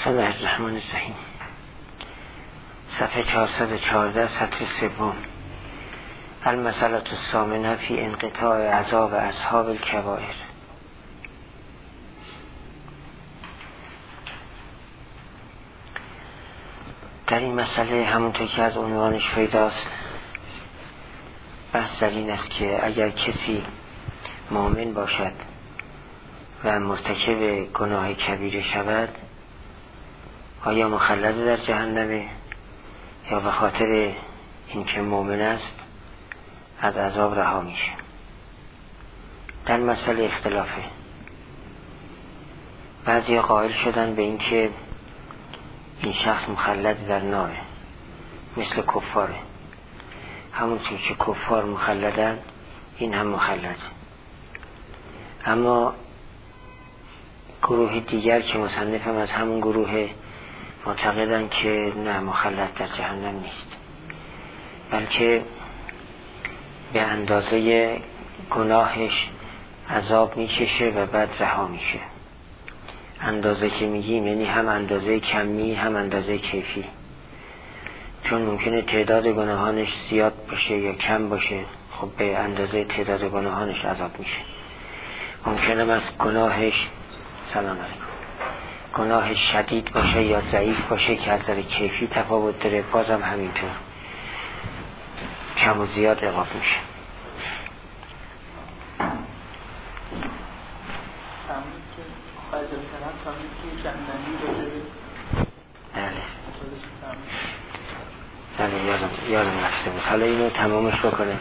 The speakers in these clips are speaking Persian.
بسم الله الرحمن الرحیم. صفحه 414 سطر سوم. المسألة الثامنة فی انقطاع عذاب اصحاب الکبائر. در این مسئله همونطور که از عنوانش پیداست بحث در این است که اگر کسی مؤمن باشد و مرتکب گناه کبیره شود آیا مخلد در جهنمه یا به خاطر اینکه مؤمن است از عذاب رها میشه. در مسئله اختلافه. بعضی قائل شدن به اینکه این شخص مخلد در ناره مثل کفاره، همونطور که کفار مخلدن این هم مخلد. اما گروه دیگر که مصنف هم از همون گروه معتقدن که نه، مخلد در جهنم نیست، بلکه به اندازه گناهش عذاب میکشه و بعد رها میشه. اندازه که میگیم یعنی هم اندازه کمی هم اندازه کیفی، چون ممکنه تعداد گناهانش زیاد باشه یا کم باشه، خب به اندازه تعداد گناهانش عذاب میشه. ممکنه از گناهش سلام علیکم گناهش شدید باشه یا ضعیف باشه که از نظر کیفی تفاوت داره، بازم همینطور کم و زیاد عقاب میشه. بله یادم رفته بود، حالا اینو تمامش بکنه.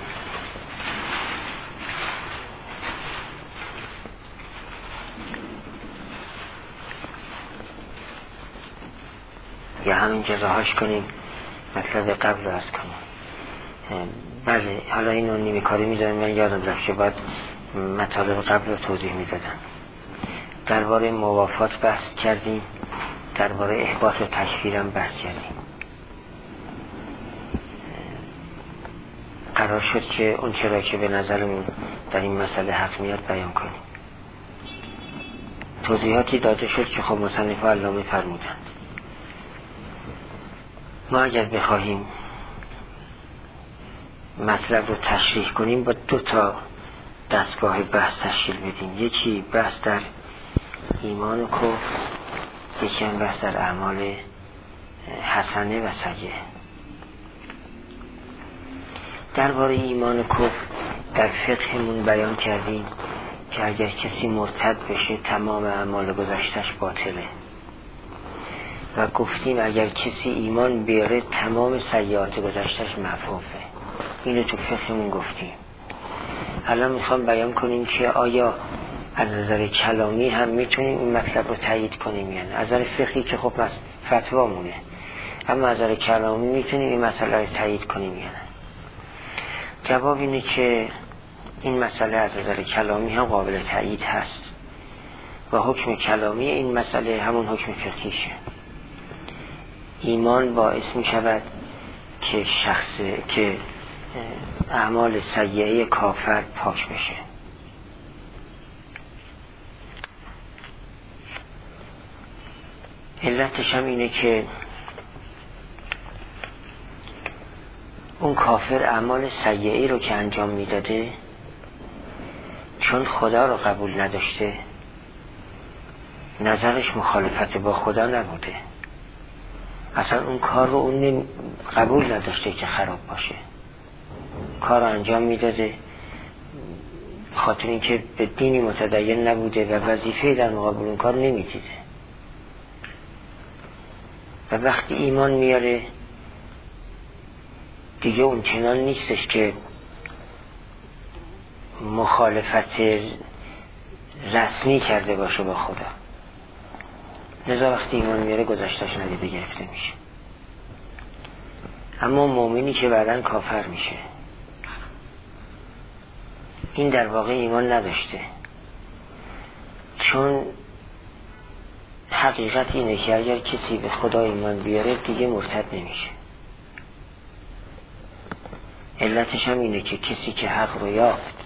یا همین جزاهاش کنیم مطلب قبل رو عرض کنیم. بله حالا اینو نیمه کاری میذارم، من یادم رفت که باید مطالب قبل رو توضیح میدادم. درباره موافات بحث کردیم، درباره احباط و تکفیر هم بحث کردیم. قرار شد که اون چرا که به نظرمون در این مسئله حق میاد بیان کنیم. توضیحاتی داده شد که خب مصنف و علامه فرمودند. ما اگر بخواهیم مطلب رو تشریح کنیم با دو تا دستگاه بحث تشکیل بدیم. یکی بحث در ایمان و کفر، یکی هم بحث در اعمال حسنه و سیئه. درباره ایمان و کفر در فقهمون بیان کردیم که اگر کسی مرتد بشه تمام اعمال گذشتش باطله، و گفتیم اگر کسی ایمان بیاره تمام سیئات گذشتش معفوفه. اینو تو فقهمون گفتیم. الان میخوام بیان کنیم که آیا از نظر کلامی هم میتونیم این مطلب رو تایید کنیم یا نه. از نظر فقهی که خب فتوامونه، اما از نظر کلامی میتونیم این مسئله رو تایید کنیم یا نه. جواب اینه که این مسئله از نظر کلامی هم قابل تایید هست و حکم کلامی این مسئله همون حکم فقهیشه. ایمان باعث می شود که اعمال سیئه کافر پاک بشه. علتش هم اینه که اون کافر اعمال سیئه رو که انجام میداده چون خدا رو قبول نداشته، نظرش مخالفت با خدا نبوده، اصلا اون کار رو اون قبول نداشته که خراب باشه، کار رو انجام میداده خاطر اینکه به دینی متدین نبوده و وظیفه در مقابل اون کار نمیدیده. و وقتی ایمان میاره دیگه اون چنان نیستش که مخالفت رسمی کرده باشه با خدا، لذا وقتی ایمان میاره گذشتش ندیده گرفته میشه. اما مومنی که بعداً کافر میشه این در واقع ایمان نداشته، چون حقیقت اینه که اگر کسی به خدا ایمان بیاره دیگه مرتد نمیشه. علتش هم اینه که کسی که حق رو یافت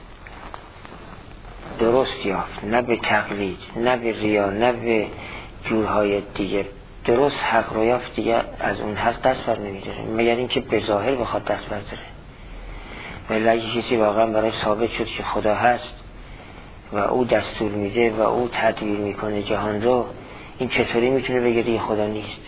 درست یافت، نه به تقلید، نه به ریا، نه به جورهای دیگه درست حق رو یافت دیگه از اون حق دست بر نمیداره، مگر اینکه به ظاهر بخواد دست برداره. ولی اگه کسی واقعا برای ثابت شد که خدا هست و او دستور میده و او تدبیر میکنه جهان رو، این چطوری میتونه بگه دیگه خدا نیست؟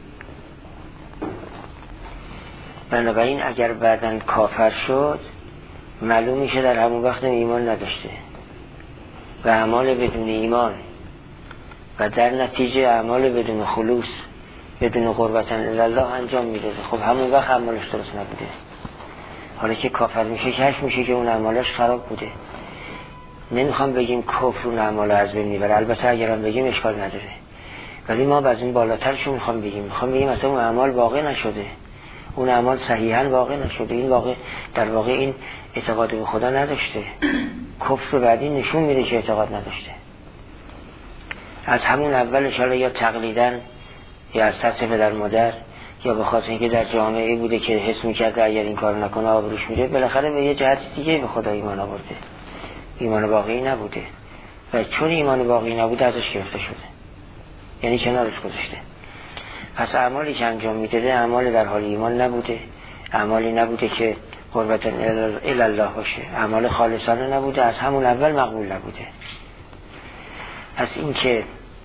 بنابراین اگر بعداً کافر شد معلوم میشه در همون وقت ایمان نداشته و اعمال بدون ایمان و در نتیجه اعمال بدون خلوص، بدون قربت الله انجام میده. خب همون وقت اعمالش درست نبوده. حالا که کافر میشه کشف میشه که اون اعمالش خراب بوده. نمیخوام بگیم کفر اون اعمال از بین میبره، البته اگرم بگیم اشکال نداره، ولی ما از این بالاترشون میخوام بگیم مثلا اون اعمال واقع نشده، اون اعمال صحیحاً واقع نشده. این واقع در واقع این اعتقاد به خدا نداشته. کفر بعدی نشون میده که اعتقاد نداشته. از همون اولش حالا یا تقلیداً یا از ترس پدر مادر یا به خاطر اینکه در جامعه بوده که حس میکرده اگر این کار نکنه آبروش میره، بالاخره به یه جهت دیگه به خدا ایمان آورده، ایمان واقعی نبوده و چون ایمان واقعی نبوده ازش گرفته شده، یعنی کنارش گذاشته. پس اعمالی که انجام میده اعمال در حال ایمان نبوده، اعمالی نبوده که قربت الله باشه، اعمال خالصانه نبوده، از همون اول مقبول نبوده. پس این که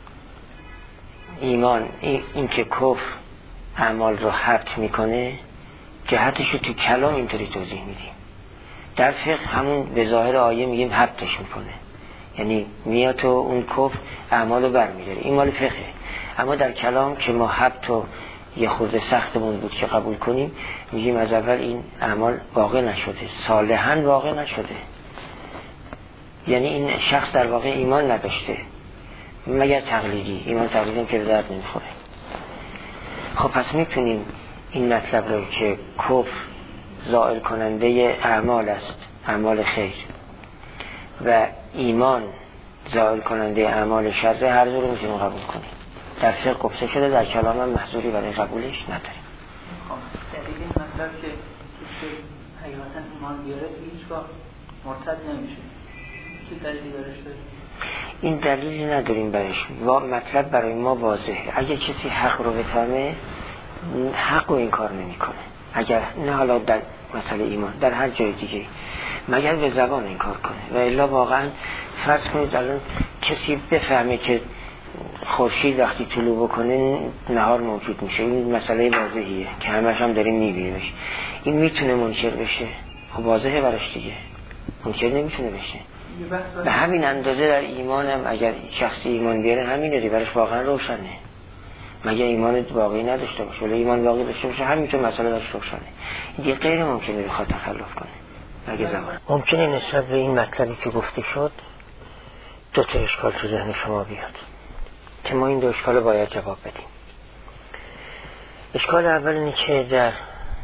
ایمان این که کفر اعمال رو حبط میکنه، جهتش رو تو کلام اینطوری توضیح میدیم. در فقه همون به ظاهر آیه میگیم حبطش میکنه، یعنی میاد تو اون کفر اعمال رو برمیداره، این مال فقه. اما در کلام که ما حبط و یه خورده سختمون بود که قبول کنیم، میگیم از اول این اعمال واقع نشده، صالحاً واقع نشده، یعنی این شخص در واقع ایمان نداشته مگر تقلیدی. ایمان تقلیدی که درد نمیخوره. خب پس میتونیم این مطلب رو که کفر زائل کننده اعمال است، اعمال خیر، و ایمان زائل کننده اعمال شر، هر دو رو میتونیم قبول کنیم. در فقه گفته شده، در کلام هم محذوری برای قبولش نداریم. دلیل این مطلب که توش حقیقتا ایمان بیاره هیچگاه مرتد نمیشه، چه دلیلی برش داریم؟ این دلیلی نداریم برش. مطلب برای ما واضحه. اگه کسی حق رو بفهمه حق رو این کار نمی کنه، اگر نه حالا در مسئله ایمان، در هر جای دیگه، مگر به زبان این کار کنه. و الا واقعا فرض کنید الان کسی بفهمه که خورشید وقتی طلوع بکنه نهار موجود میشه، این مسئله واضحیه که همش هم داریم میبینیمش. این میتونه منکر بشه؟ خب واضحه براش دیگه، منکر نمیتونه بشه. به همین اندازه در ایمان هم اگر شخصی ایمان بیاره همین داری براش واقعا روشنه، مگر ایمان واقعی نداشته باشه. ولی ایمان واقعی داشته باشه همینطور مسئله داشته روشنه. این دیگه غیر ممکنه بخواد تخلف کنه. مگه زمان ممکنه نسبت به این مطلبی که گفته شد دو تا اشکال تو ذهن شما بیاد که ما این دو اشکال رو باید جواب بدیم. اشکال اول اینه که در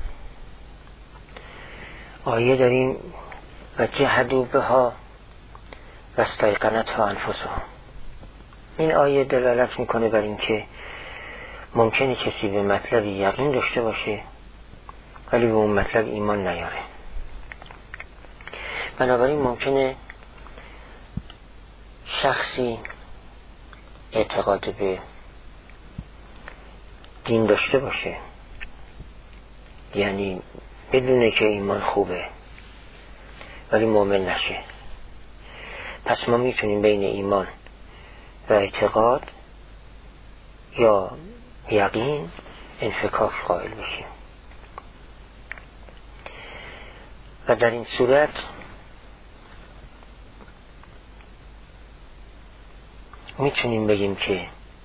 آیه داریم و جحدوا بها و استیقنتها انفسهم. این آیه دلالت میکنه بر این که ممکنه کسی به مطلبی یقین داشته باشه ولی به اون مطلب ایمان نیاره. بنابراین ممکنه شخصی اعتقاد به دین داشته باشه، یعنی بدونه که ایمان خوبه ولی مؤمن نشه. پس ما میتونیم بین ایمان و اعتقاد یا یقین انفکاک قائل بشیم و در این صورت میتونیم بگیم که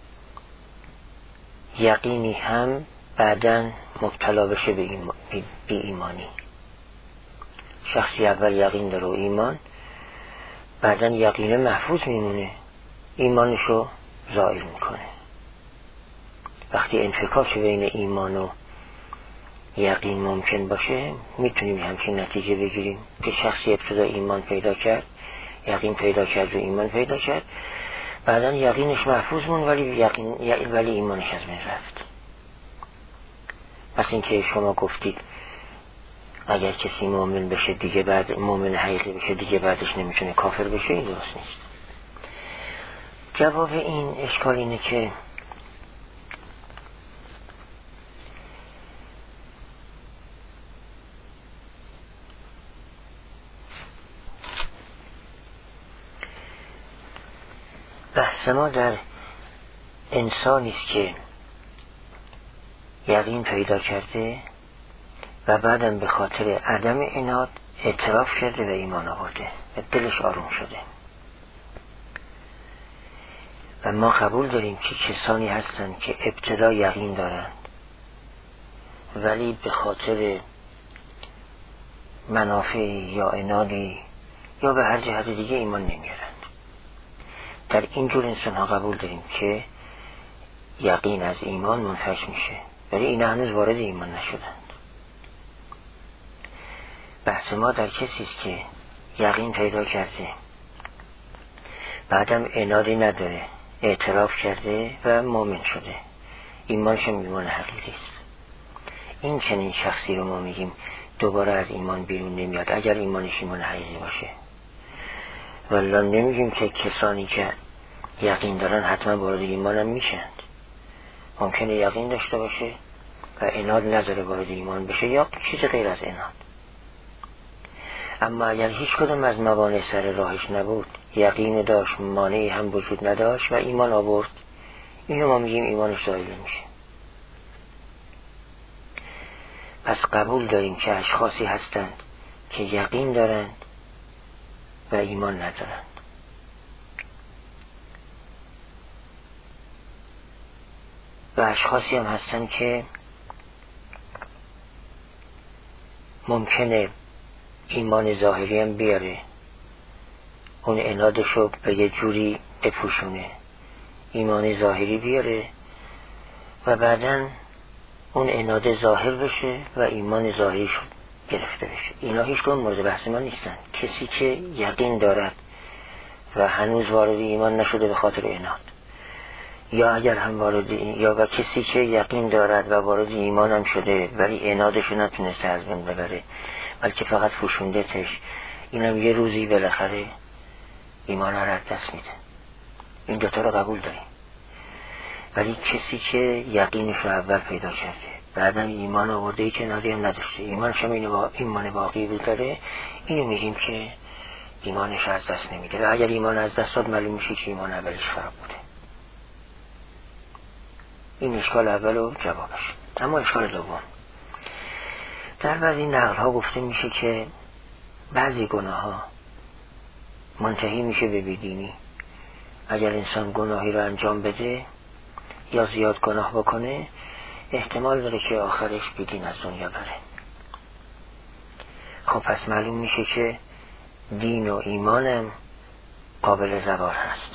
یقینی هم بعداً مبتلا بشه به بی ایمانی. شخصی اول یقین داره و ایمان، بعداً یقین محفوظ میمونه، ایمانشو زائل میکنه. وقتی انفکاک بین ایمان و یقین ممکن باشه میتونیم همچین نتیجه بگیریم که شخصی ابتدا ایمان پیدا کرد، یقین پیدا کرد و ایمان پیدا کرد، بعداً یقینش محفوظ مون ولی ایمانش از بین رفت. پس این که شما گفتید اگر کسی مؤمن بشه دیگه بعد مؤمن حقیقی بشه دیگه بعدش نمیتونه کافر بشه، این درست نیست. جواب این اشکال اینه که بحث ما در انسانی است که یقین پیدا کرده و بعدم به خاطر عدم عناد اعتراف کرده و ایمان آورده و دلش آروم شده. و ما قبول داریم که کسانی هستند که ابتدا یقین دارند ولی به خاطر منافع یا عنادی یا به هر جهت دیگه ایمان نمیارند. در این جور انسان ها قبول داریم که یقین از ایمان منفش میشه، ولی این هنوز وارد ایمان نشدند. بحث ما در کسی است که یقین پیدا کرده بعدم عنادی نداره، اعتراف کرده و مؤمن شده، ایمانش ایمان حقیقی است. این چنین شخصی رو ما میگیم دوباره از ایمان بیرون نمیاد اگر ایمانش ایمان حقیقی باشه. والله نمیگیم که کسانی که یقین دارن حتما وارد ایمان هم میشند. ممکنه یقین داشته باشه و عناد نذاره وارد ایمان بشه یا چیز غیر از عناد. اما اگر هیچ کدام از موانع سر راهش نبود، یقین داشت، مانعی هم وجود نداشت و ایمان آورد، اینو ما میگیم ایمانش زائل میشه. پس قبول داریم که اشخاصی هستند که یقین دارند و ایمان ندارند. و اشخاصی هم هستند که ممکنه ایمان ظاهری هم بیاره، اون عنادشو به یه جوری بپوشونه، ایمان ظاهری بیاره و بعدن اون عناد ظاهر بشه و ایمان ظاهریش گرفته بشه. اینا هیچ کدوم مورد بحث ما نیستن. کسی که یقین دارد و هنوز وارد ایمان نشده به خاطر عناد، یا اگر هم وارد یا کسی که یقین دارد و وارد ایمان هم شده ولی عنادشو نتونسته از بین ببره بلکه فقط فوشونده تش، اینم یه روزی بالاخره ایمان را دست میده. این دوتا رو قبول داریم. ولی کسی که یقینش رو اول پیدا کرده بعدم ایمان آورده که عنادی هم نداشته، ایمانش هم ایمان باقی بود داره، اینو میگیم که ایمانش از دست نمیده. و اگر ایمان از دست داد معلوم میشه که ایمان اولش خراب بوده. این اشکال اول و جوابش. اما اشکال دوم، در بعضی نقل ها گفته میشه که بعضی گناه ها منتهی میشه به بیدینی. اگر انسان گناهی رو انجام بده یا زیاد گناه بکنه احتمال داره که آخرش بیدین از دنیا بره. خب پس معلوم میشه که دین و ایمانم قابل زوال هست.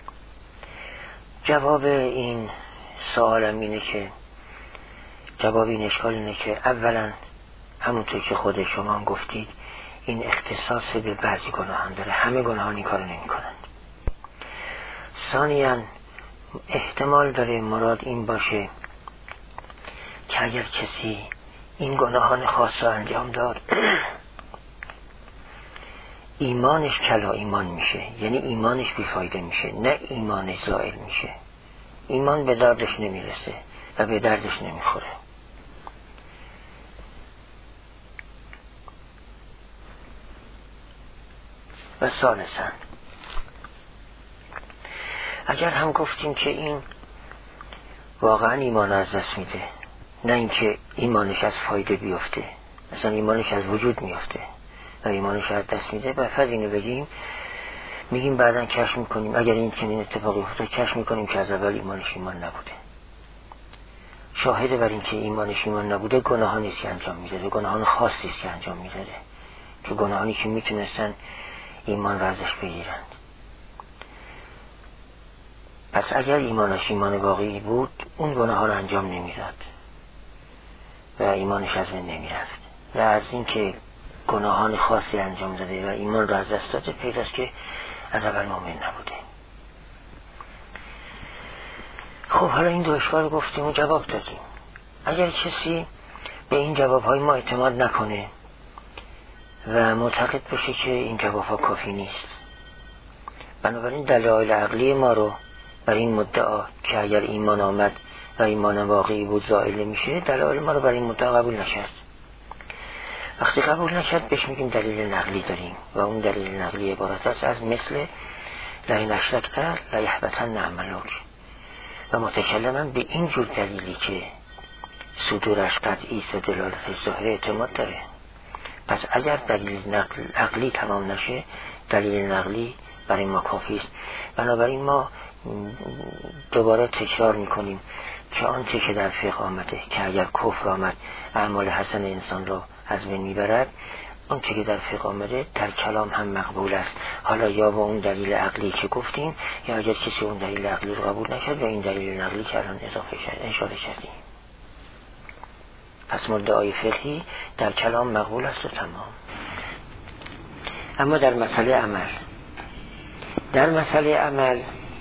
جواب این سوالم اینه که جواب این اشکال اینه که اولا همونطور که خود شما هم گفتید این اختصاص به بعضی گناهان داره، همه گناهان این کارو نمی کنند. ثانیاً احتمال داره مراد این باشه که اگر کسی این گناهان خاص را انجام داد ایمانش کلا ایمان میشه، یعنی ایمانش بیفایده میشه، نه ایمانش زائل میشه. ایمان به دردش نمیرسه و به دردش نمیخوره. و ثالثاً اگر هم گفتیم که این واقعا ایمان از دست میده، نه اینکه ایمانش از فایده بیفته، مثلا ایمانش از وجود میفته و ایمانش از دست میده، و فرض اینو بگیم میگیم بعداً کشف میکنیم اگر این چنین اتفاقی افتاد کشف میکنیم که از اول ایمانش ایمان نبوده. شاهد بر این که ایمانش ایمان نبوده گناهانی است که انجام میداده، گناهان خاصی است که انجام میداده، که گناهانی که میتونستن ایمان را ازش بگیرند. پس اگر ایمانش ایمان واقعی بود اون گناه ها رو انجام نمیداد و ایمانش از بین نمیرفت. و از این که گناهان خاصی انجام داده و ایمان را از دست داده پیداست که از اول مؤمن نبوده. خب حالا این دو اشکال گفتیم و جواب دادیم. اگر کسی به این جوابهای ما اعتماد نکنه و معتقد باشه که این جوابها کافی نیست، بنابراین دلایل عقلی ما رو بر این مدعا که اگر ایمان آمد و ایمان واقعی بود زائل میشه، دلایل ما رو بر این مدعا قبول نکرد. وقتی قبول نکرد بهش میگیم دلیل نقلی داریم و اون دلیل نقلی عبارت است از مثل لئن اشرکت لیحبطن عملک. و متکلما به این جور دلیلی که صدورش قطعی است و دلالتش ظاهر اعتماد داره. پس اگر دلیل عقلی تمام نشه، دلیل نقلی برای ما کافی است. بنابراین ما دوباره تکرار میکنیم که آنچه که در فقه آمده که اگر کفر آمد اعمال حسن انسان را از بین میبرد، آنچه که در فقه آمده در کلام هم مقبول است، حالا یا با اون دلیل عقلی که گفتیم، یا اگر کسی اون دلیل عقلی رو قبول نکرد و این دلیل نقلی که الان اضافه کرد اشاره کردیم. پس مدعای فقهی در کلام مقبول است و تمام. اما در مسئله عمل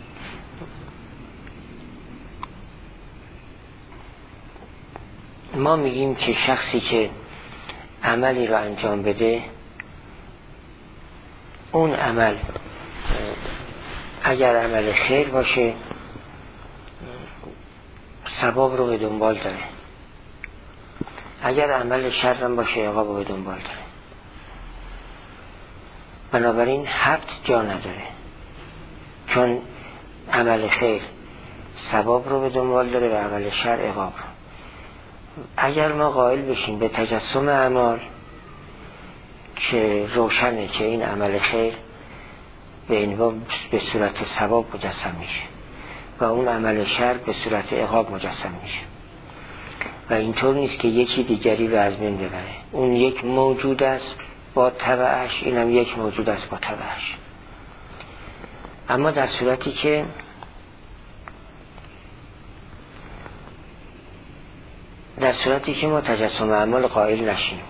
ما میگیم که شخصی که عملی رو انجام بده، اون عمل اگر عمل خیر باشه ثواب رو به دنبال داره، اگر عمل شر هم باشه عقاب رو به دنبال داره. بنابراین حد جا نداره، چون عمل خیر ثواب رو به دنبال داره و عمل شر عقاب رو. اگر ما قائل بشیم به تجسم اعمال که روشنه که این عمل خیر به صورت ثواب مجسم میشه و اون عمل شر به صورت عقاب مجسم میشه و اینطور نیست که یکی دیگری رو از بین ببره، اون یک موجود است با تبعش، اینم یک موجود است با تبعش. اما در صورتی که ما تجسم اعمال قائل نشیم،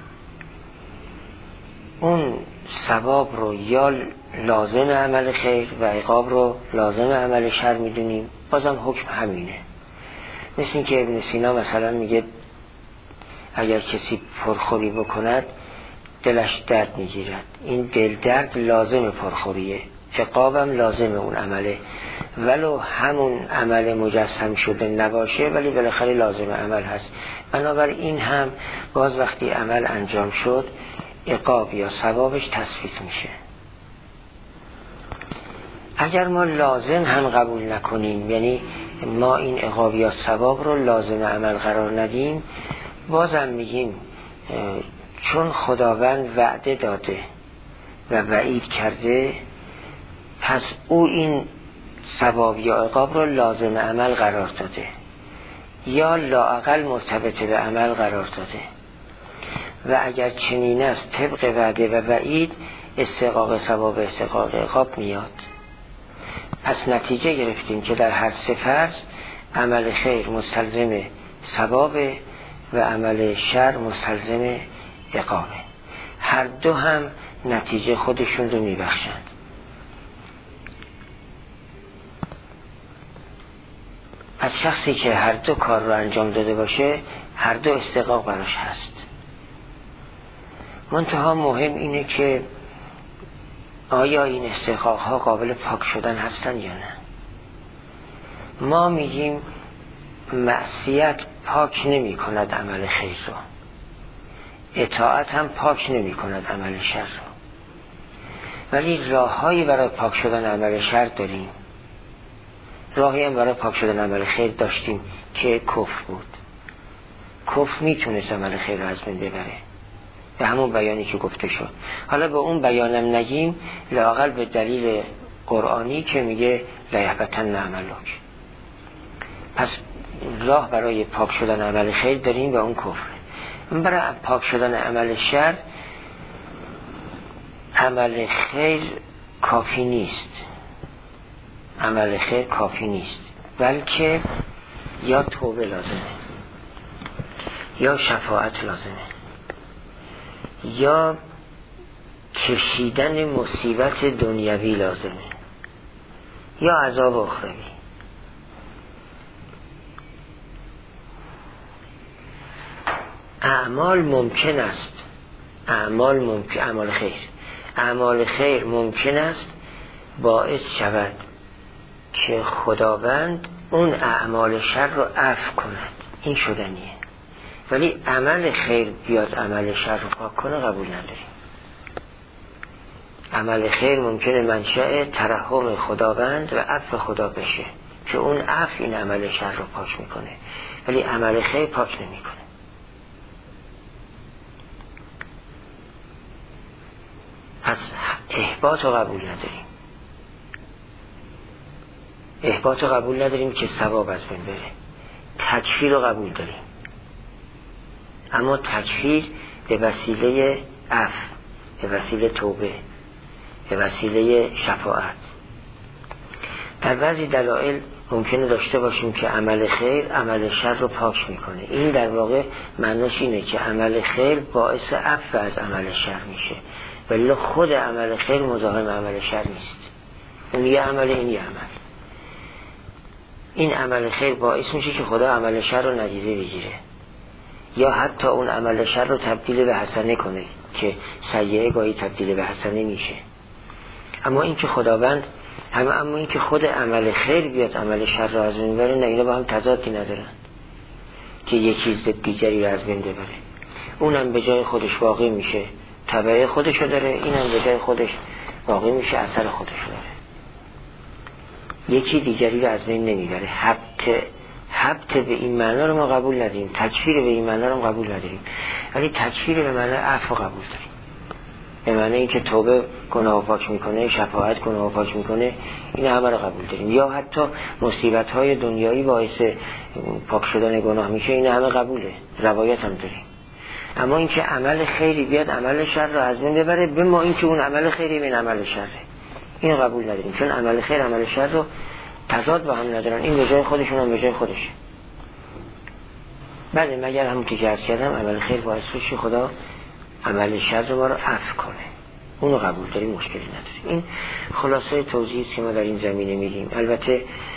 اون ثواب رو یا لازم عمل خیر و عقاب رو لازم عمل شر میدونیم، بازم حکم همینه. مثل این که ابن سینا مثلا میگه اگر کسی پرخوری بکند دلش درد میگیرد، این دل درد لازم پرخوریه، عقابم لازم اون عمله، ولو همون عمل مجسم شده نباشه ولی بالاخره لازم عمل هست. بنابراین هم باز وقتی عمل انجام شد عقاب یا ثوابش تثبیت میشه. اگر ما لازم هم قبول نکنیم، یعنی ما این عقاب یا ثواب رو لازم عمل قرار ندیم، بازم میگیم چون خداوند وعده داده و وعید کرده، پس او این ثواب یا عقاب رو لازم عمل قرار داده یا لااقل مرتبط به عمل قرار داده و اگر چنین است طبق وعده و وعید استحقاق ثواب و استحقاق عقاب میاد. پس نتیجه گرفتیم که در هر سه فرض عمل خیر مستلزم ثواب و عمل شر مستلزم عقابه، هر دو هم نتیجه خودشون رو میبخشند. از شخصی که هر دو کار رو انجام داده باشه هر دو استحقاق براش هست. منتها مهم اینه که آیا این استحقاق ها قابل پاک شدن هستن یا نه. ما میگیم معصیت پاک نمی کند عمل خیر رو، اطاعت هم پاک نمی کند عمل شر رو، ولی راههایی برای پاک شدن عمل شر داریم، راهی هم برای پاک شدن عمل خیر داشتیم که کفر بود. کفر میتونست عمل خیر رو از بین ببره به همون بیانی که گفته شد. حالا به اون بیانم نگیم، لااقل به دلیل قرآنی که میگه لیحبطن عملک. پس راه برای پاک شدن عمل خیر داریم و اون کفر. برای پاک شدن عمل شر عمل خیر کافی نیست، عمل خیر کافی نیست، بلکه یا توبه لازمه یا شفاعت لازمه یا کشیدن مصیبت دنیوی لازمه یا عذاب اخروی. اعمال ممکن است، اعمال خیر ممکن است باعث شود که خداوند اون اعمال شر رو عفو کند، این شدنیه، ولی عمل خیر بیاد عمل شر رو پاک کنه قبول نداریم. عمل خیر ممکنه منشأ ترحم خداوند و عفو خدا بشه که اون عفو این عمل شر رو پاک میکنه، ولی عمل خیر پاک نمیکنه. پس احباط رو قبول نداریم، احباط رو قبول نداریم که ثواب از بین بره. تکفیر رو قبول داریم، اما تکفیر به وسیله عفو، به وسیله توبه، به وسیله شفاعت. در بعضی دلایل ممکنه داشته باشیم که عمل خیر عمل شر رو پاک میکنه. این در واقع معناش اینه که عمل خیر باعث عفو از عمل شر میشه، ولی خود عمل خیر مزاحم عمل شر نیست. اون یه عمل، این یه عمل. این عمل خیر باعث میشه که خدا عمل شر رو ندیده بگیره، یا حتی اون عمل شر رو تبدیل به حسنه کنه که سیئه گاهی تبدیل به حسنه میشه. اما این که خداوند اما این که خود عمل خیر بیاد عمل شر رو از بین ببره، نه، اینا با هم تضادی ندارن که یکی ضد دیگری رو از بین ببره. اونم به جای خودش واقع میشه، تبعه خودشو داره، اینم به جای خودش واقع میشه، اثر خودشو داره. یکی دیگری رو از بین نمیبره. حبت به این معنا رو ما قبول نداریم، تکفیر به این معنا رو قبول نداریم، ولی تکفیر به معنی عفو قبول داریم، به معنی اینکه توبه گناه پاک میکنه، شفاعت گناه پاک میکنه، این همه رو قبول داریم. یا حتی مصیبت های دنیایی باعث پاک شدن گناه میشه، این همه قبوله، روایت هم داریم. اما اینکه عمل خیری بیاد عمل شر رو از بین ببره، به ما اینکه اون عمل خیری بین عمل شره، این قبول نداریم، چون عمل خیر عمل شر رو تضاد با هم ندارن، این به جای خودشون هم به جای خودشه. بله، مگر همون که عرض کردم عمل خیر باعث بشه خدا عمل شر رو ما رو عفو کنه، اونو قبول داریم، مشکلی نداریم. این خلاصه توضیحی است که ما در این زمینه میگیم. البته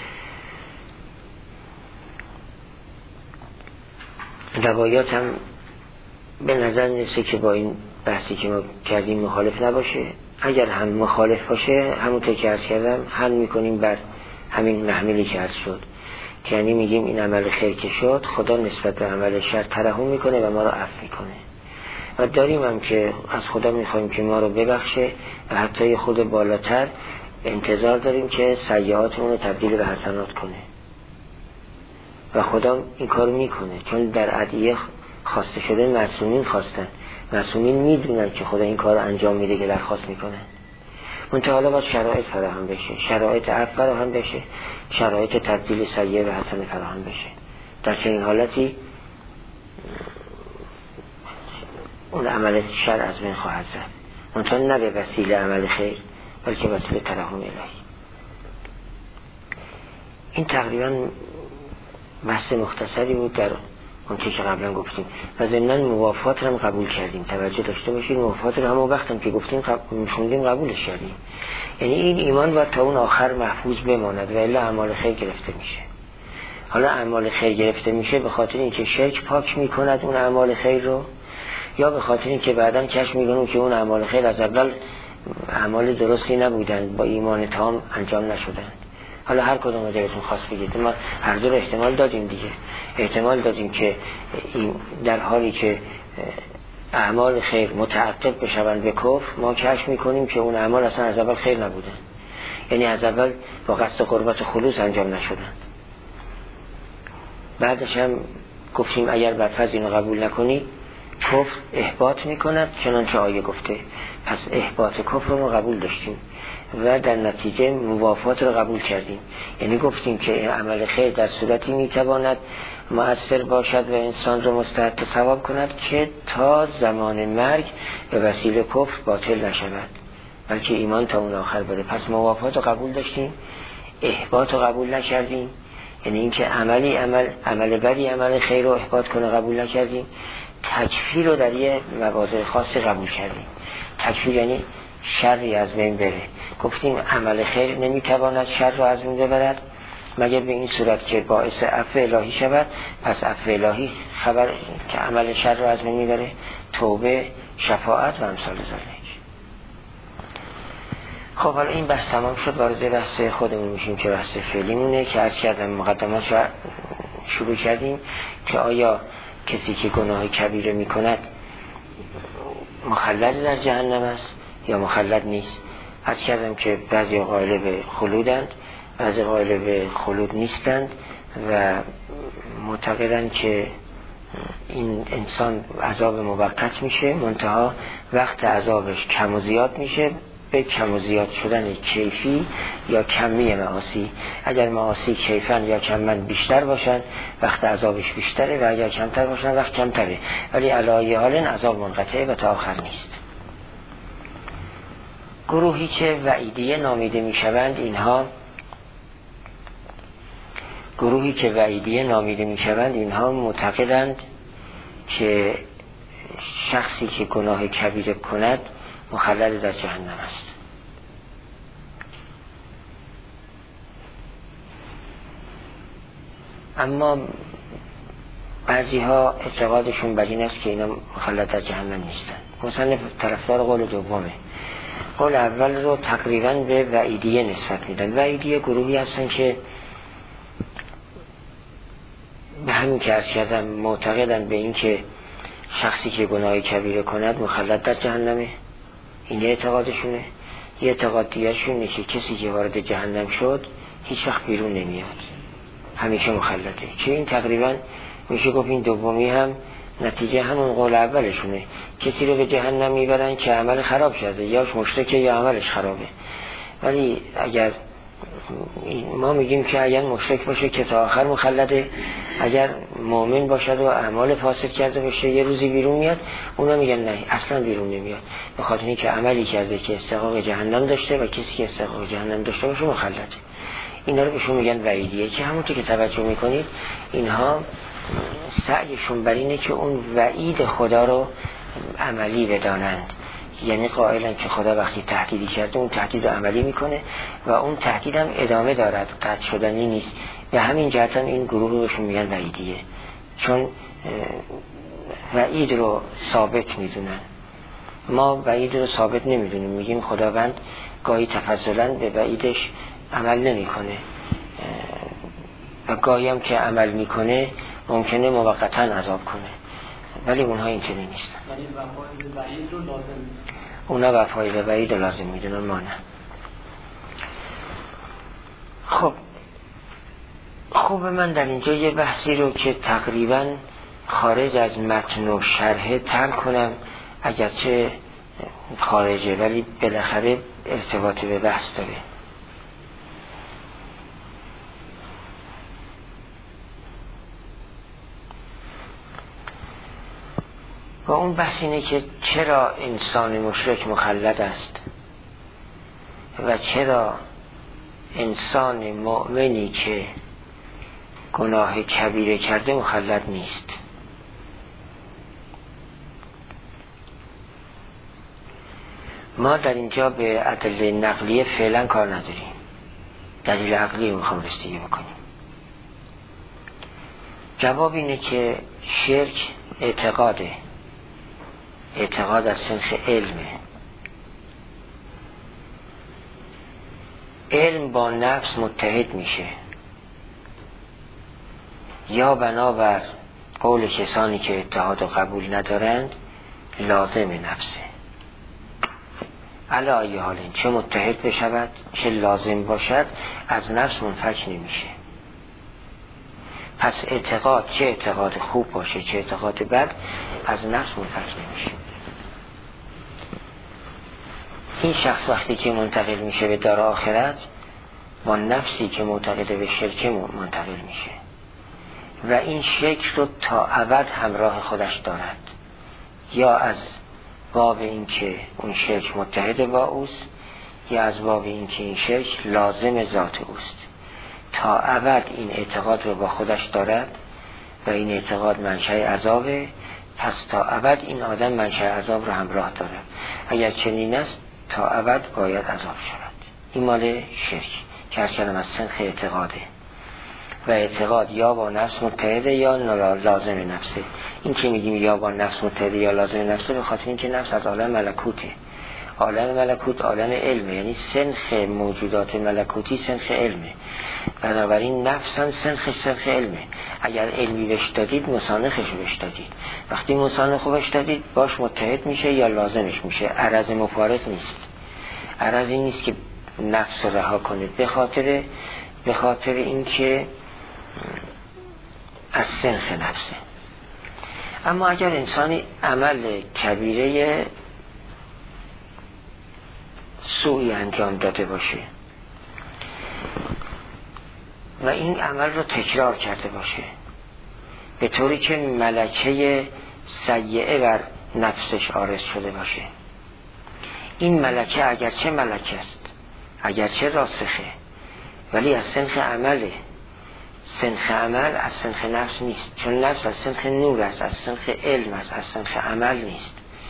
روایات هم به نظر میرسه که با این بحثی که ما کردیم مخالف نباشه. اگر هم مخالف باشه، همونطور که عرض کردم حل میکنیم بر همین محملی که عرض شد، که یعنی میگیم این عمل خیر که شد، خدا نسبت به عمل شر ترحم میکنه و ما رو عفو میکنه، و داریم هم که از خدا میخوایم که ما رو ببخشه، و حتی خود بالاتر انتظار داریم که سیئاتمون رو تبدیل به حسنات کنه، و خدا این کار میکنه، چون در ادعیه خواسته شده معصومین خواستن، معصومین میدونن که خدا این کار رو انجام میده که درخواست میکنه. منتها حالا باید شرایط فراهم بشه، شرایط عفو فراهم بشه، شرایط تبدیل سیئه به حسنه فراهم بشه. در چنین حالتی اون عمل شر از بین خواهد زد، منتها نه به وسیله عمل خیر، بلکه وسیله ترحم الهی. این تقریبا بحث مختصری بود در اون که قبلا گفتیم، و ضمناً موافقات رو هم قبول کردیم. توجه داشته باشید، موافقات رو همون وقتم که گفتیم خوندیم قبولش کردیم. یعنی این ایمان باید تا اون آخر محفوظ بماند، و الا اعمال خیر گرفته میشه. حالا اعمال خیر گرفته میشه به خاطر اینکه شرک پاک میکند اون اعمال خیر رو، یا به خاطر اینکه بعداً کشف میکنیم که اون اعمال خیر از اول اعمال درستی نبودن، با ایمان تام انجام نشدن. حالا هر کدوم دلتون خواست بگید، ما هر دو رو احتمال دادیم دیگه. احتمال دادیم که در حالی که اعمال خیر متعقب بشوند به کفر، ما کشف میکنیم که اون اعمال اصلا از اول خیر نبودن، یعنی از اول با قصد قربت خلوص انجام نشدن. بعدش هم گفتیم اگر بدفرض اینو قبول نکنی، کفر احباط میکند، چنانچه آیه گفته. پس احباط کفر رو قبول داشتیم و در نتیجه موافقات رو قبول کردیم. یعنی گفتیم که عمل خیر در صورتی میتواند مؤثر باشد و انسان رو مستحق ثواب کند که تا زمان مرگ به وسیله کفر باطل نشود، بلکه ایمان تا اون آخر بره. پس موافقات رو قبول داشتیم، احباط رو قبول نکردیم. یعنی اینکه عمل بدی عمل خیر رو احباط کنه قبول نکردیم. تکفیر رو در یه مواضع خاصی قبول کردیم. تکفیر یعنی شری از بین بره. گفتیم عمل خیر نمیتواند شر رو از بین ببرد مگر به این صورت که باعث عفو الهی شود. پس عفو الهی خبر که عمل شر رو از بین میبره، توبه، شفاعت و امثال ذالک. خب حالا این بحث تمام شد، وارد بحث خودمون میشیم که بحث فعلیمونه که عرض کردم مقدمات رو شروع کردیم که آیا کسی که گناه کبیره میکند مخلد در جهنم است یا مخلد نیست. عرض کردم که بعضی قائل به خلودند، بعضی قائل به خلود نیستند و معتقدند که این انسان عذاب موقت میشه، منتها وقت عذابش کم و زیاد میشه به کم و زیاد شدن کیفی یا کمی معاصی. اگر معاصی کیفن یا کمن بیشتر باشن وقت عذابش بیشتره و اگر کمتر باشن وقت کمتره، ولی علی حال عذاب منقطعه و تا آخر نیست. گروهی که وعیدیه نامیده میشوند اینها معتقدند که شخصی که گناه کبیره کند مخلد در جهنم است. اما بعضی ها اعتقادشون بر این است که اینا مخلد در جهنم نیستن. مثلا طرفدار قول دومه. قول اول رو تقریبا به وعیدیه نسبت میدن. وعیدیه گروهی هستن که به همین که عرض کردم معتقدن به این که شخصی که گناه کبیره کند مخلد در جهنمه. این اعتقادشونه. یه اعتقاد دیگرشون اینه که کسی که وارد جهنم شد هیچ وقت بیرون نمیاد، همیشه مخلده. که این تقریبا میشه گفت این دومی هم نتیجه همون قول اولشونه. کسی رو به جهنم میبرن که عمل خراب کرده، یا مشرکه یا عملش خرابه. ولی اگر ما میگیم که اگر مشرک باشه که تا آخر مخلده، اگر مؤمن باشد و اعمال فاسد کرده باشه یه روزی بیرون میاد، اونا میگن نه اصلا بیرون نمیاد، به خاطر اینکه عملی کرده که استحقاق جهنم داشته و کسی که استحقاق جهنم داشته باشه مخلده. اینا رو بهشون میگن وعیدیه. که همونطور که توجه میکنید اینها سعیشون بر اینه که اون وعید خدا رو عملی بدانند. یعنی قائلن که خدا وقتی تهدیدی کرده اون تهدید رو عملی میکنه و اون تهدید هم ادامه دارد، قطع شدنی نیست. و همین جهت هم این گروه رو بهشون میگن وعیدیه، چون وعید رو ثابت میدونن. ما وعید رو ثابت نمیدونیم، میگیم خداوند گاهی تفضلا به وعیدش عمل نمیکنه و گاهی هم که عمل میکنه ممکنه موقتا عذاب کنه، ولی اونها اینطوری نیستن. اونا وفای به وعید رو لازم میدونن، ما نه. خب من در اینجا یه بحثی رو که تقریبا خارج از متن و شرح ترک کنم، اگرچه خارجه ولی بالاخره ارتباط به بحث داره. و اون بحث اینه که چرا انسان مشرک مخلد است و چرا انسان مؤمنی که گناه کبیره کرده مخلد نیست. ما در اینجا به ادله نقلیه فعلا کار نداریم، دلیل عقلی رو میخوام رسیدگی بکنیم. جواب اینه که شرک اعتقاده، اعتقاد از سنخ علمه. علم با نفس متحد میشه، یا بنابر قول کسانی که اتحاد و قبول ندارند لازم نفسه. علی ای حال چه متحد بشود چه لازم باشد از نفس منفک نمیشه. پس اعتقاد چه اعتقاد خوب باشه چه اعتقاد بد از نفس منفک نمیشه. این شخص وقتی که منتقل میشه به دار آخرت با نفسی که معتقده به شرک منتقل میشه و این شرک رو تا ابد همراه خودش دارد، یا از باب این که اون شرک متحد با اوست یا از باب این که این شرک لازم ذات اوست. تا ابد این اعتقاد رو با خودش دارد و این اعتقاد منشأ عذابه، پس تا ابد این آدم منشأ عذاب رو همراه دارد. اگر چنین است تا ابد باید عذاب شود. این مال شرک که هر کلم از سنخ اعتقاده و اعتقاد یا با نفس متحده یا لازم نفسه. این که میگیم یا با نفس متحده یا لازم نفسه به خاطر اینکه نفس از عالم ملکوته. عالم ملکوت عالم علمه، یعنی سنخ موجودات ملکوتی سنخ علمه، بنابراین نفس هم سنخ علمه. اگر علمی بهش دادید مسانخش بهش دادید، وقتی مسانخ بهش دادید باش متحد میشه یا لازمش میشه، عرض مفارق نیست. عرض این نیست که نفس رو رها کنه، به خاطر اینکه از سنخ نفسه. اما اگر انسانی عمل کبیره سوئی انجام داده باشه و این عمل رو تکرار کرده باشه به طوری که ملکه سیئه بر نفسش عارض شده باشه، این ملکه اگرچه ملکه است، اگرچه راسخه، ولی از سنخ عمله. سنخ عمل از سنخ نفس نیست، چون نفس از سنخ نور است، از سنخ علم است، از سنخ عمل نیست.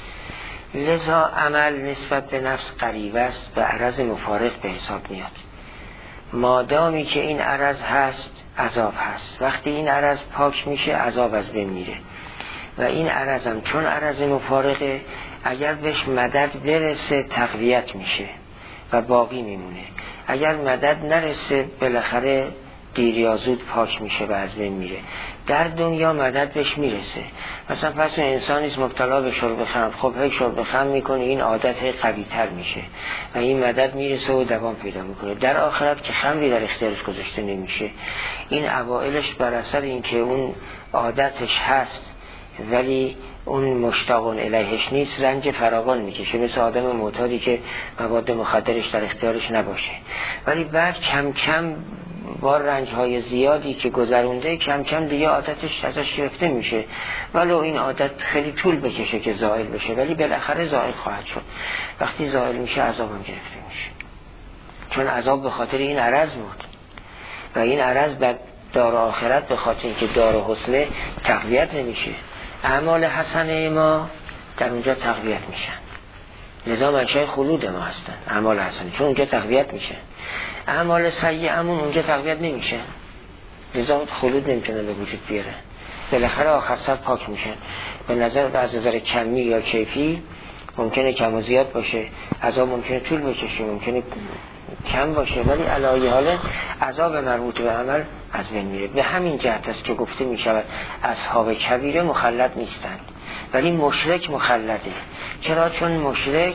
لذا عمل نسبت به نفس قریب است و عرض مفارق به حساب میاد. مادامی که این عرض هست عذاب هست، وقتی این عرض پاک میشه عذاب از بین میره. و این عرض هم چون عرض مفارقه اگر بهش مدد برسه تقویت میشه و باقی میمونه، اگر مدد نرسه بالاخره دیر یا زود پاک میشه و از بین میره. در دنیا مدد بهش میرسه. مثلا پس انسانیست مبتلا به شرب خمر، خب هی شرب خمر میکنه، این عادت هی قوی تر میشه و این مدد میرسه و دوام پیدا میکنه. در آخرت که خمری در اختیارش گذاشته نمیشه، این اوائلش بر اثر اینکه اون عادتش هست ولی اون مشتاق الیهش نیست، رنج فراوان میکشه، مثل آدم معتادی که مواد مخدرش در اختیارش نباشه. ولی بعد کم کم با رنج‌های زیادی که گذرونده کم کم دیگه عادتش ازش گرفته میشه، ولو این عادت خیلی طول بکشه که زائل بشه، ولی بالاخره زائل خواهد شد. وقتی زائل میشه عذاب هم گرفته میشه، چون عذاب به خاطر این عرض بود و این عرض در دار آخرت به خاطر اینکه دار حسنه تقویت نمیشه، اعمال حسنه ما در اونجا تقویت میشن. لذا منشأ خلود ما هستن اعمال حسنه، چون اونجا تقویت میشه. اعمال سیئمون اونجا تقویت نمیشه، لذا خلود نمیتونه به وجود بیاره. بالاخره آخر سر پاک میشن. به نظر از نظر کمی یا کیفی ممکنه کم و زیاد باشه، عذاب ممکنه طول بکشه، ممکنه کم باشه، ولی علی حال عذاب مربوط به عمل از بین میره. به همین جهت است که گفته میشود اصحاب کبیره مخلد نیستند، ولی مشرک مخلده. چرا؟ چون مشرک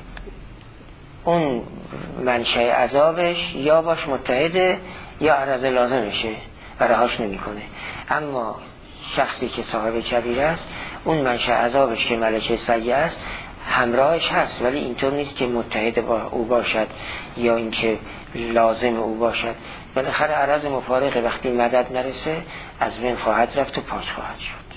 اون منشأ عذابش یا باش متحده یا عرض لازمشه و رهاش نمیکنه. اما شخصی که صاحب کبیره است اون منشأ عذابش که ملکه سیئه است همراهش هست، ولی اینطور نیست که متحد با او باشد یا اینکه لازم او باشد. بالاخره عرض مفارقه، وقتی مدد نرسه از بین خواهد رفت و پاک خواهد شد.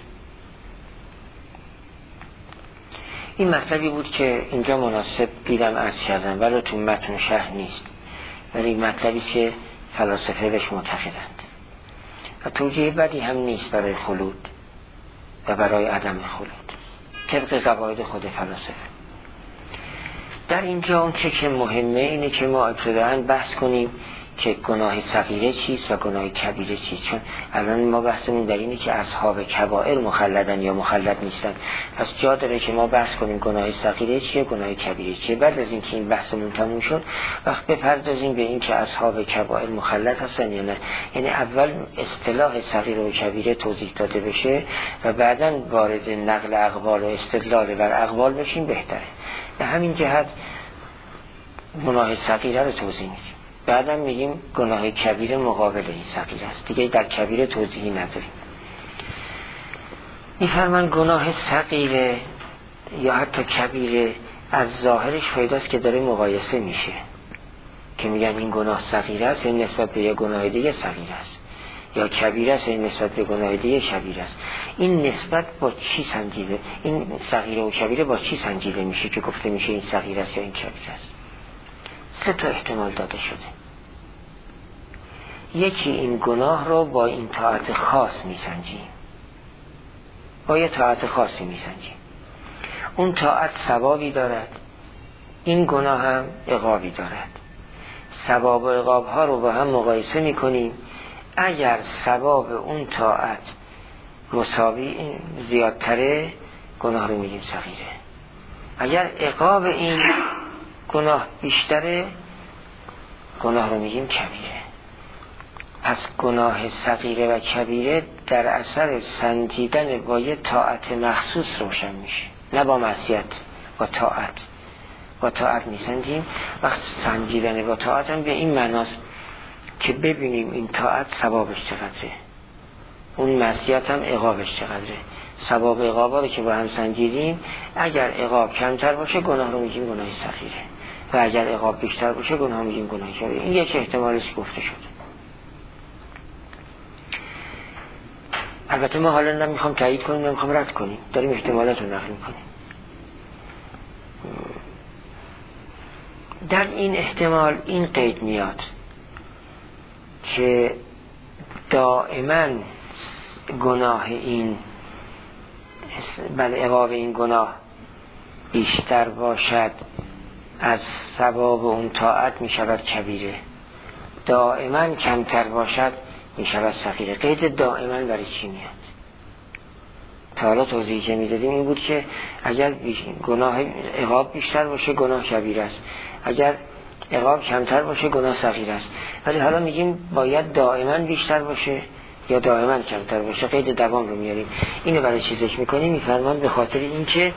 این مطلبی بود که اینجا مناسب دیدم عرض کردم، ولی تو متن شرح نیست، ولی مطلبی که فلاسفه بهش معتقدند و توجیه بدی هم نیست برای خلود و برای عدم خلود طبق قواعد خود فلاسفه. در اینجا اون چه که مهمه اینه که ما ابتداً بحث کنیم که گناه صغیره چیست و گناه کبیره چیست، چون الان ما بحثمون در اینه که اصحاب کبائر مخلدن یا مخلد نیستن. پس جا داره که ما بحث کنیم گناه صغیره چیه، گناه کبیره چیه. بعد از اینکه این بحثمون تموم شد وقت بپردازیم به این که اصحاب کبائر مخلد هستن یا نه. یعنی اول اصطلاح صغیره و کبیره توضیح داده بشه و بعداً وارد نقل اقوال و استدلال بر اقوال بشیم بهتره. به همین جهت گناه صغیره رو توضیح میدیم، بعدم میگیم گناه کبیره مقابل این صغیره است، دیگه در کبیره توضیحی نداریم. میفرمان گناه صغیره یا حتی کبیره از ظاهرش پیداست که داره مقایسه میشه، که میگن این گناه صغیره است این نسبت به یه گناه دیگه صغیره است، یا کبیره است این نسبت به گناه دیگه کبیره است. این نسبت با چی سنجیده؟ این صغیره و کبیره با چی سنجیده میشه که گفته میشه این صغیره است یا این کبیره است؟ 3 احتمال داده شده. یکی این گناه رو با این طاعت خاص میسنجیم، با یه طاعت خاصی میسنجیم، اون طاعت ثوابی دارد، این گناه هم عقابی دارد. ثواب و عقاب ها رو با هم مقایسه میکنیم، اگر ثواب اون طاعت مساوی زیادتره گناه رو میگیم صغیره، اگر عقاب این گناه بیشتره گناه رو میگیم کبیره. پس گناه صغیره و کبیره در اثر سنجیدن با یه طاعت مخصوص روشن میشه، نه با معصیت، با طاعت. با طاعت میسنجیم. وقت سنجیدن با طاعت هم به این معناست که ببینیم این طاعت ثوابش چقدره، اون معصیت هم عقابش چقدره. ثواب عقابا رو که با هم سنجیدیم، اگر عقاب کمتر باشه گناه رو میگیم گناه صغیره و اگر عقاب بیشتر باشه گناه میگیم گناه کبیره. این یک احتمالش گفته شد. البته ما حالا نمیخوام تایید کنیم نمیخوام رد کنیم، داریم احتمالات رو نقل میکنیم. در این احتمال این قید میاد که دائما گناه این عقاب این گناه بیشتر باشد از ثواب اون طاعت میشود کبیره، دائما کمتر باشد میشود صغیره. قید دائما برای چی میاد؟ تا حالا توضیحی که میدادیم این بود که اگر گناه عقاب بیشتر باشه گناه کبیره است، اگر عقاب کمتر باشه گناه صغیره است. ولی حالا میگیم باید دائما بیشتر باشه یا دائما کمتر باشه، قید دوام رو میاریم. اینو برای چی ذکر میکنیم؟ میفرمان به خاطر این که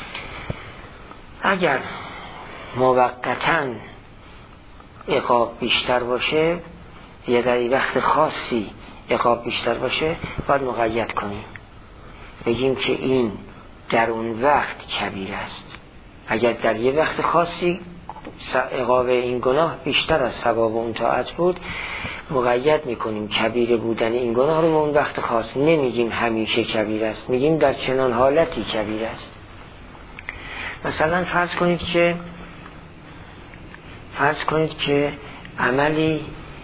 اگر موقتاً عقاب بیشتر باشه یا در وقت خاصی عقاب بیشتر باشه باید مقید کنیم، بگیم که این در اون وقت کبیر است. اگر در یه وقت خاصی عقاب این گناه بیشتر از ثواب اون طاعت بود، مقید میکنیم کبیر بودن این گناه رو به اون وقت خاص. نمیگیم همیشه کبیر است، میگیم در چنان حالتی کبیر است. مثلا فرض کنید که عملی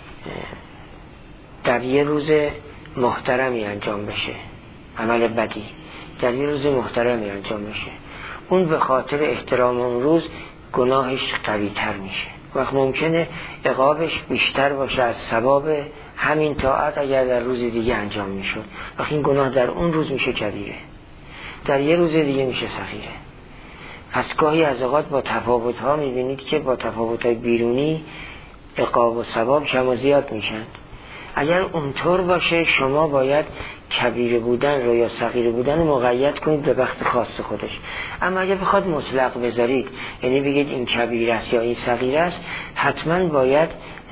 در یه روز محترمی انجام بشه، عمل بدی در یه روز محترمی انجام بشه، اون به خاطر احترام اون روز گناهش قوی تر میشه. وقت ممکنه عقابش بیشتر باشه از ثواب همین طاعت اگر در روز دیگه انجام میشد. وقت این گناه در اون روز میشه کبیره، در یه روز دیگه میشه صغیره. پس گاهی از اوقات با تفاوت ها میبینید که با تفاوت های بیرونی عقاب و ثواب کم و زیاد میشن. اگر اونطور باشه شما باید کبیره بودن رو یا صغیره بودن رو مقید کنید به وقت خاص خودش. اما اگر بخواد مطلق بذارید، یعنی بگید این کبیره است یا این صغیره است، حتما باید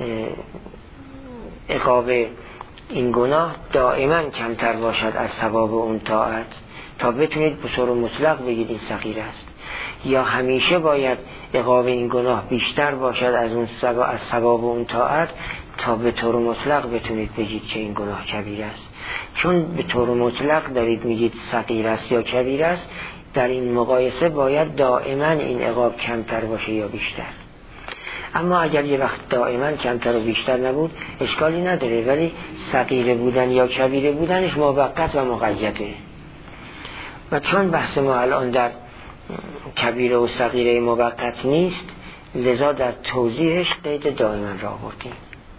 عقاب این گناه دائما کمتر باشد از ثواب اون طاعت تا بتونید به طور مطلق بگید این صغیره است، یا همیشه باید عقاب این گناه بیشتر باشد از اون از ثواب اون طاعت تا به طور مطلق بتونید بگید که این گناه کبیر است. چون به طور مطلق دارید میگید صغیر است یا کبیر است، در این مقایسه باید دائما این عقاب کمتر باشه یا بیشتر. اما اگر یه وقت دائما کمتر و بیشتر نبود اشکالی نداره، ولی صغیر بودن یا کبیر بودنش موقت و مقیده. و چون بحث ما الان در کبیره و صغیره موقت نیست، لذا در توضیحش قید دائما را آوردیم.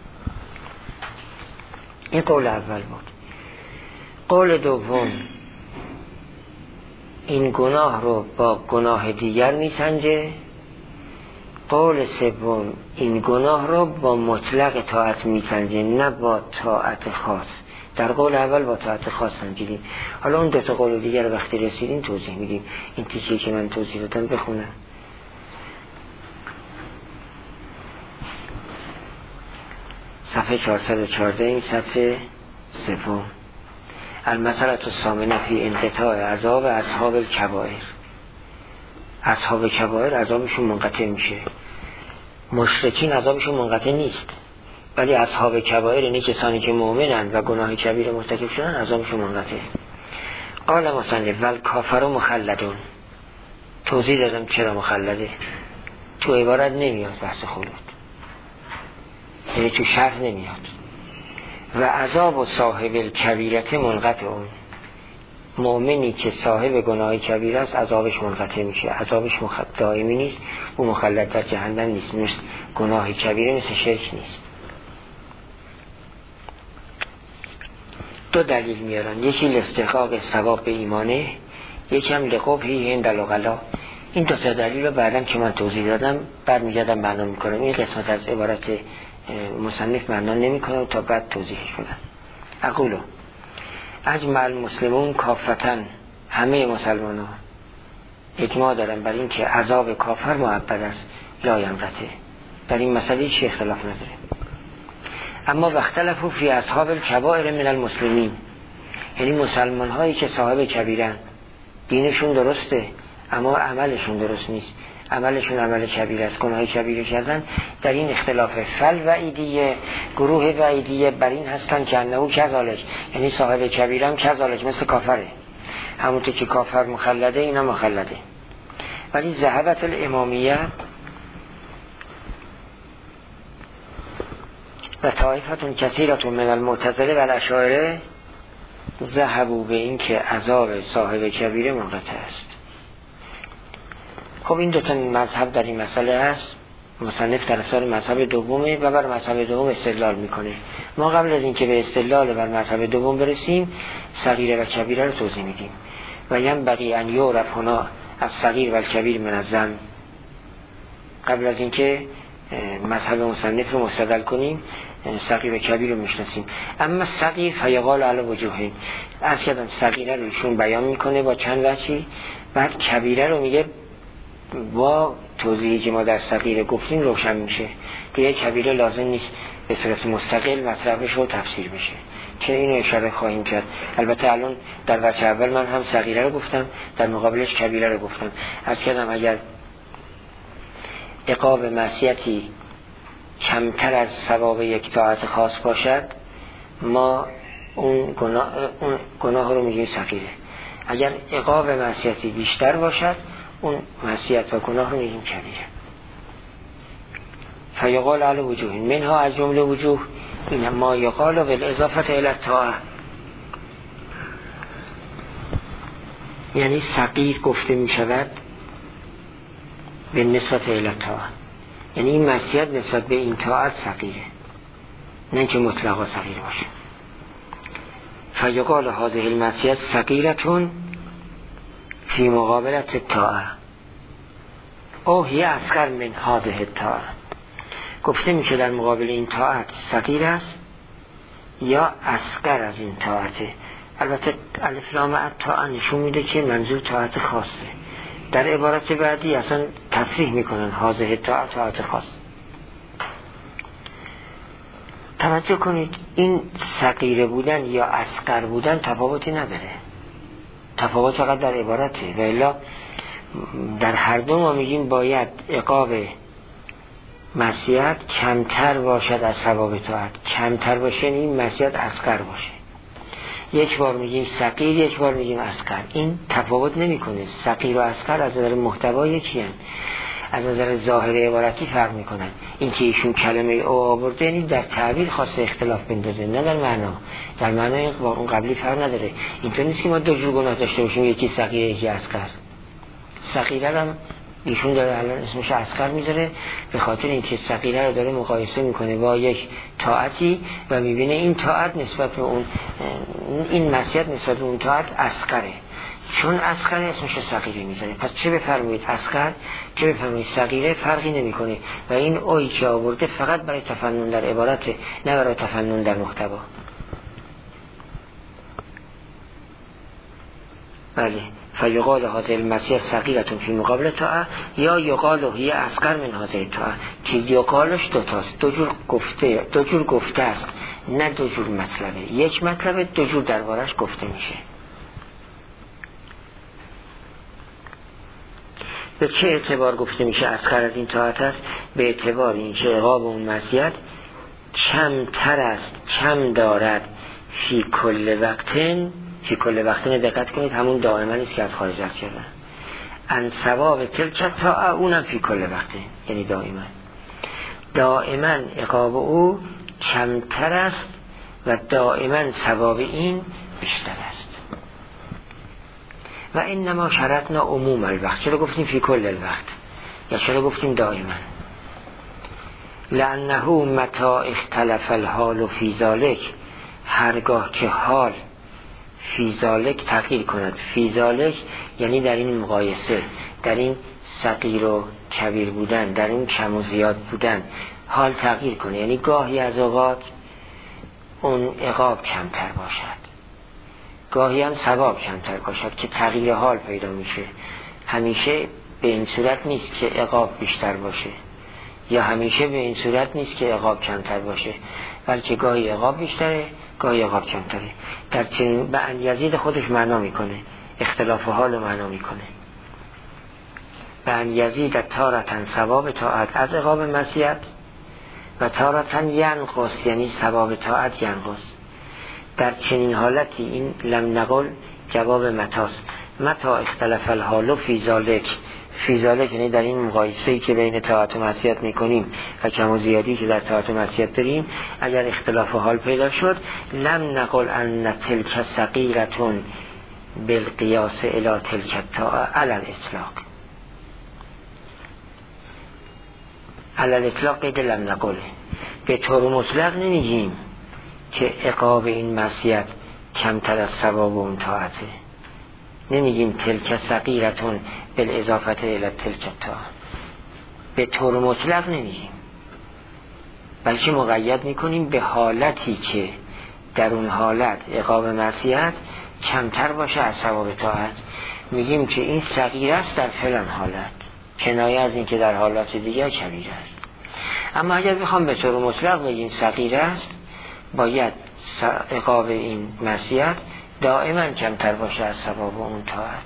این قول اول بود. قول دوم این گناه رو با گناه دیگر میسنجه. قول سوم این گناه رو با مطلق طاعت میسنجه، نه با طاعت خاص. در قول اول با طاعت خاص سنجیدیم. حالا اون دو تا قول دیگر وقتی رسیدیم توضیح میدیم. این تیکه‌ای که من توضیح دادم بخونم. صفحه 414 این صفحه سوم. المسألة الثامنة فی انقطاع عذاب اصحاب الکبائر. اصحاب کبائر عذابشون منقطع میشه. مشرکین عذابشون منقطع نیست، ولی اصحاب کبائر یعنی کسانی که مؤمنند و گناه کبیر مرتکب شدن عذابشون منقطع. قال مصنف والکافر مخلدون. توضیح دادم چرا مخلده، تو عبارت نمیاد بحث خلود، یعنی تو شرح نمیاد. و عذاب و صاحب الکبیرت منقطع. اون مؤمنی که صاحب گناه کبیر است عذابش منقطع میشه، عذابش دائمی نیست، او مخلد در جهنم نیست. مثل گناه کبیره مثل شرک نیست. دو دلیل میارن، یکی لاستحقاق ثواب به ایمانه، یکی هم لقبحی عند العقلا. این دو تا دلیل رو بعدم که من توضیح دادم برمیگردم معنا میکنم. این قسمت از عبارت مصنف معنا نمیکنه تا بعد توضیحش بدم. اقولو اجمع المسلمون کافتن، همه مسلمان ها اجماع دارن بر این که عذاب کافر مؤبد است لا یمرته، در این مسئله هیچ اختلاف نداره. اما واختلفوا فی اصحاب الکبائر من المسلمین، یعنی مسلمان هایی که صاحب کبیرن، دینشون درسته اما عملشون درست نیست، عملشون عمل کبیر است، گناه کبیره کردن، در این اختلاف. فل وعیدیه، گروه وعیدیه بر این هستن که انه کذالک، یعنی صاحب کبیره هم کذالک مثل کافره، همونطور که کافر مخلده اینا مخلده. ولی ذهبت الامامیه و طائفتون کثیرتون من المعتزله و الاشاعره ذهبوا به این که عذاب صاحب کبیره منقطع است. خب این دوتا مذهب در این مسئله هست. مصنف طرفدار مذهب دومه و بر مذهب دوم استدلال میکنه. ما قبل از اینکه به استدلال بر مذهب دوم برسیم صغیره و کبیره رو توضیح میدیم. و ینبغی ان یعرف هنا الصغیر و الکبیر من الذنب. قبل از اینکه مذهب مصنف رو مستدل کنیم صغیر و کبیر رو میشناسیم. اما صغیر فیقال علی وجوهین، از کردم صغیره رو ایشون بیان میکنه با چند وجهی، بعد کبیره رو میگه با توضیحی که ما در صغیره گفتیم روشن میشه دیگه کبیره لازم نیست به صورت مستقل مطرحش رو تفسیر بشه، که اینو اشاره خواهیم کرد. البته الان در وجه اول من هم صغیره رو گفتم، در مقابلش کبیره رو گفتم. از کردم اگر عقاب معصیتی کمتر از ثواب یک طاعت خاص باشد ما اون گناه رو میگیم صغیره. اگر عقاب معصیتی بیشتر باشد اون معصیت و گناه رو میگیم کبیره. فیقال علی وجوه منها، از جمله وجوه این ما یقال بالاضافه الی الطاعه، یعنی صغیر گفته میشود به نسبت الی الطاعه، یعنی این معصیت نسبت به این طاعت صغیره، نه که مطلقا صغیر باشه. فیقال هذه المعصیت صغیرة فی مقابلة الطاعه او هی اصغر من هذه الطاعه، گفته میشه در مقابل این طاعت صغیر است یا اصغر از این طاعته. البته الف لام الطاعه نشون میده که منظور طاعت خاصه. در عبارت بعدی اصلا تصریح میکنن هذه الطاعه طاعت خاص. توجه کنید این صغیر بودن یا اصغر بودن تفاوتی نداره، تفاوت فقط در عبارته. و الا در هر دو ما میگیم باید عقاب معصیت کمتر باشد از ثواب طاعت، کمتر باشه این معصیت اصغر باشه. یک بار میگیم صغیر، یک بار میگیم اصغر، این تفاوت نمیکنه. صغیر و اصغر از نظر محتوا یکی هستند، از نظر ظاهر عبارتی فرق میکنن. این که ایشون کلمه او آورده یعنی در تعبیر خواسته اختلاف بندازه، نه در معنا. در معنای اون قبلی فرق نداره. اینطور نیست که ما دو جور گناه داشته باشیم، یکی صغیر یکی اصغر. صغیره هم ایشون داره الان اسمش اصغر میذاره به خاطر اینکه صغیره رو داره مقایسه میکنه با یک طاعتی و میبینه این طاعت نسبت به اون، این معصیت نسبت به اون طاعت اصغره، چون اصغر اسمش صغیره میذاره. پس چه بفرمایید اصغر چه بفرمایید صغیره فرقی نمیکنه و این اویی که آورده فقط برای تفنن در عبارت، نه برای تفنن در محتوا. بله. فیقال هذه المعصیه صغیرة فی مقابل طاعه یا یقال هی اصغر من هذه الطاعه، که یقالش دوتاست، دو جور گفته است، نه دو جور مطلبه. یک مطلبه دو جور دربارش گفته میشه. به چه اعتبار گفته میشه اصغر از این طاعت است؟ به اعتبار اینکه عقاب اون معصیت کمتر است، کم دارد فی کل وقتن. فی کل وقتن دقت کنید همون دائما است که از خارج است کردن. ان ثواب تلک طاعه اونم فی کل وقتن، یعنی دائما عقاب او کمتر است و دائما ثواب این بیشتر است. و انما شرطنا عموم الوقت. چرا گفتیم فی کل الوقت یا چرا گفتیم دائما؟ لانه متى اختلف الحال فی ذلک، هرگاه که حال فی ذلک تغییر کند. فی ذلک یعنی در این مقایسه، در این صغیر و کبیر بودن، در این کم و زیاد بودن حال تغییر کنه، یعنی گاهی از اوقات اون عقاب کمتر باشد، گاهی هم ثواب کمتر باشد که تغییر حال پیدا میشه. همیشه به این صورت نیست که عقاب بیشتر باشه یا همیشه به این صورت نیست که عقاب کمتر باشه، بلکه گاهی عقاب بیشتره گاهی عقاب کمتره. در چنین به یزید خودش معنا میکنه، اختلاف حال معنا میکنه. به یزید تارتن ثواب طاعت از عقاب معصیت و تارتن ینقص، یعنی ثواب طاعت ینقص. در چنین حالتی این لم نقل جواب متاست. متا اختلاف الحال فی ذالک، فی ذالک یعنی در این مقایسه‌ای که بین طاعت و معصیت میکنیم و کم و زیادی که در طاعت و معصیت داریم، اگر اختلاف حال پیدا شد لم نقل ان تلک صغیرتون بالقیاس الی تلک الطاعه علی الاطلاق. علی الاطلاق قید لم نقله، به طور مطلق نمیگیم که عقاب این معصیت کمتر از ثواب اون طاعته، نمیگیم تلک صغیرتون بالاضافه الی تلک الطاعه، به طور مطلق نمیگیم، بلکه مقید میکنیم به حالتی که در اون حالت عقاب معصیت کمتر باشه از ثواب طاعت. میگیم که این صغیر است در فلان حالت، کنایه از این که در حالات دیگر کبیر است. اما اگر بخوام به طور مطلق بگیم صغیر است، باید عقاب این معصیت دائما کمتر باشه از ثواب اون طاعت.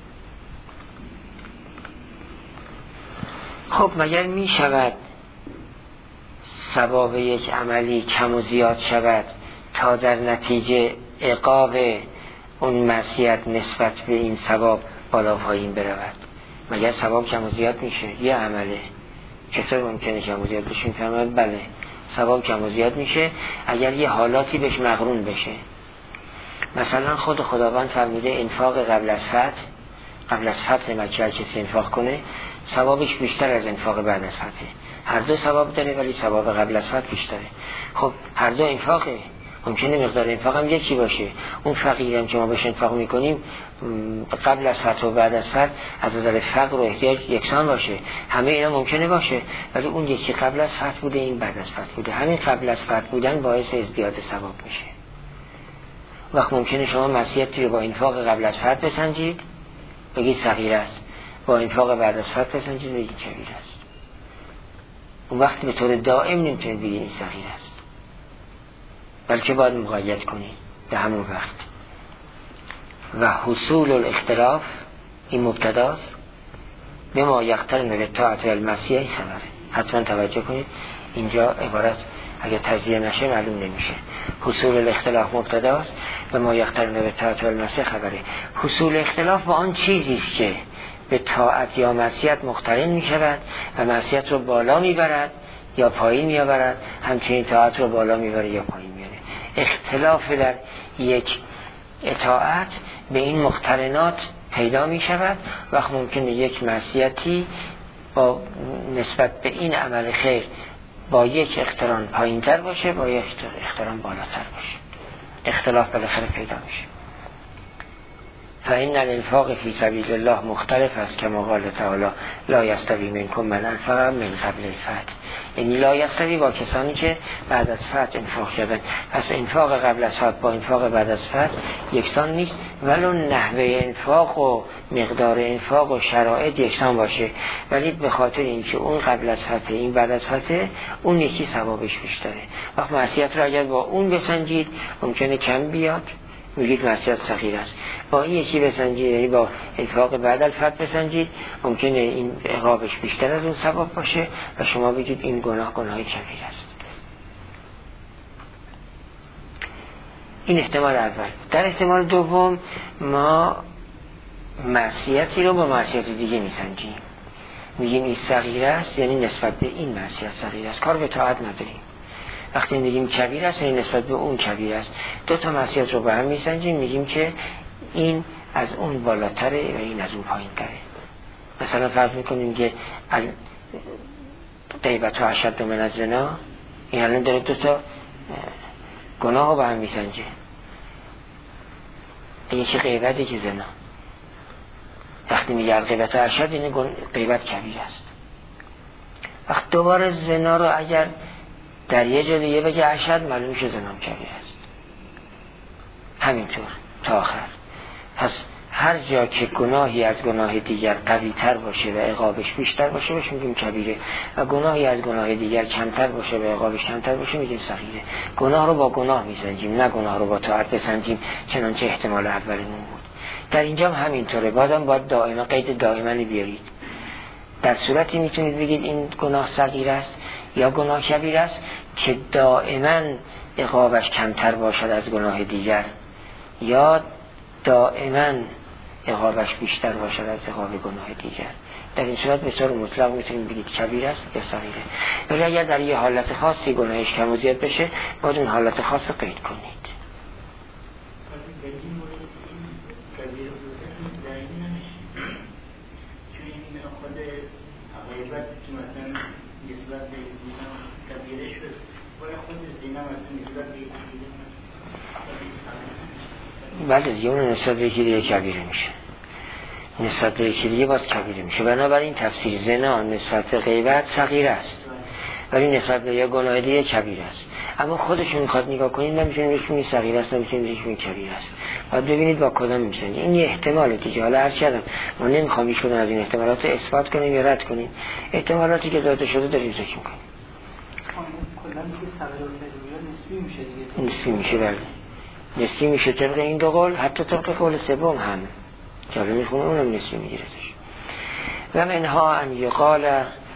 خب مگر می شود ثواب یک عملی کم و زیاد شود تا در نتیجه عقاب اون معصیت نسبت به این ثواب بالا پایین برود؟ مگر ثواب کم و زیاد میشه؟ یه عمله چطور ممکنه کم و زیاد بشه؟ میفهمد بله ثواب کم و زیاد میشه اگر یه حالاتی بهش مقرون بشه. مثلا خود خداوند فرموده انفاق قبل از فتح مکه کسی انفاق کنه ثوابش بیشتر از انفاق بعد از فتح. هر دو ثواب داره ولی ثواب قبل از فتح بیشتره. خب هر دو انفاقه، ممکنه مقدار انفاق هم یکی باشه. اون فقیری هم که ما بهش انفاق میکنیم قبل از فتح و بعد از فتح از نظر فقر و احتیاج یکسان باشه، همه اینا ممکنه باشه، ولی اون یکی قبل از فتح بوده این بعد از فتح بوده. همین قبل از فتح بودن باعث ازدیاد ثواب میشه. وقت ممکنه شما معصیت رو با انفاق قبل از فتح بسنجید بگید صغیر است، با انفاق بعد از فتح بسنجید بگید کبیر است. اون وقت به طور دائم نمیتونید بگید این صغیر است، بلکه باید مقاید کنید به همون وقت. و حصول الاختلاف این مبتداست، به ما یقترن به طاعت المسیح خبره. حتما توجه کنید اینجا عبارت اگه تجزیه نشه معلوم نمیشه. حصول الاختلاف مبتداست، به ما یقترن به طاعت المسیح خبره. حصول اختلاف با آن چیزی است که به طاعت یا معصیت مقترن میشود و معصیت رو بالا میبرد یا پایین میآورد، همچنین طاعت رو بالا میبره یا پایین میاره. اختلاف در یک اطاعت به این مقترنات پیدا می شود. وقت ممکنه یک معصیتی با نسبت به این عمل خیر با یک اقتران پایین تر باشه، با یک اقتران بالاتر باشه. اختلاف بالاخره پیدا میشه. فإن الانفاق فی سبیل الله مختلف است کما قال تعالی لا یستوی منکم من انفق من قبل الفتح. یعنی لا یستوی با کسانی که بعد از فتح انفاق کردن. پس انفاق قبل از فتح با انفاق بعد از فتح یکسان نیست، ولو نحوه انفاق و مقدار انفاق و شرایط یکسان باشه، ولی به خاطر اینکه اون قبل از فتح این بعد از فتح اون یکی ثوابش بیشتره. وقت معصیت رو اگر با اون بسنجید ممکنه کم بیاد، میگید معصیت صغیر است. با این یکی بسنجید، یعنی با انفاق بعد الفتح بسنجید، ممکنه این عقابش بیشتر از اون ثواب باشه و شما بگید این گناه کبیر است. این احتمال اول. در احتمال دوم ما معصیتی رو با معصیت دیگه میسنجیم، میگیم این صغیر است یعنی نسبت به این معصیت صغیر است، کار به طاعت نداریم. وقتی میگیم کبیر است یعنی نسبت به اون کبیر است. دو تا معصیت رو با هم میسنجیم، میگیم که این از اون بالاتره و این از اون پایین تره. مثلا فرض میکنیم که غیبت و اشد من الزنا، این الان داره دو تا گناه رو با هم میسنجه، یکی غیبت یکی زنا. وقتی میگه غیبت و اشد این غیبت کبیر است. وقت دوباره زنا رو اگر در یه جا دیگه بگه اشد، معلوم میشه زنا کبیر است. همینطور تا آخر. پس هر جا که گناهی از گناه دیگر قوی تر باشه و عقابش بیشتر باشه بهش میگیم کبیره، و گناهی از گناه دیگر کمتر باشه و عقابش کمتر باشه میگیم صغیره. گناه رو با گناه میسنجیم، نه گناه رو با طاعت بسنجیم چنانچه احتمال اولمون بود. در اینجا هم همینطوره، بازم باید دائما قید دائما بیارید. در صورتی میتونید بگید این گناه صغیر است یا گناه کبیر است که دائما عقابش کمتر باشد از گناه دیگر، یا دائما عقابش بیشتر باشد از عقاب گناه دیگر. در این صورت به طور مطلق میتونیم بگید کبیر است یا صغیره. ولی اگر در یه حالت خاصی گناهش کم و زیاد بشه باید اون حالت خاص قید کنید. بله دیگه اون نسبت به یکی دیگه کبیره میشه، نسبت به یکی دیگه باز کبیره میشه. بنابراین تفسیر زنا نسبت به غیبت صغیر است ولی نسبت به یه گناه دیگه کبیر است. اما خودشون میخواد نگاه کنید نمیتونید بهش بگید صغیر است، نمیتونید بهش بگید کبیر است. باید ببینید با کدام میسنجید. این یه احتماله دیگه. حالا عرض کردم ما نمیخوام هیچ کدوم از این احتمالات رو اثبات کنیم یا رد کنیم، احتمالاتی که داده شده داریم ذکر میکنیم. کلا دیگه صغیر و کبیر نسبی میشه دیگه. نسبی میشه، بله نسبی میشه طبق این دو قول، حتی طبق قول سوم هم که حالا میخونه اونم نسبی میگیرتش. و منها ان یقال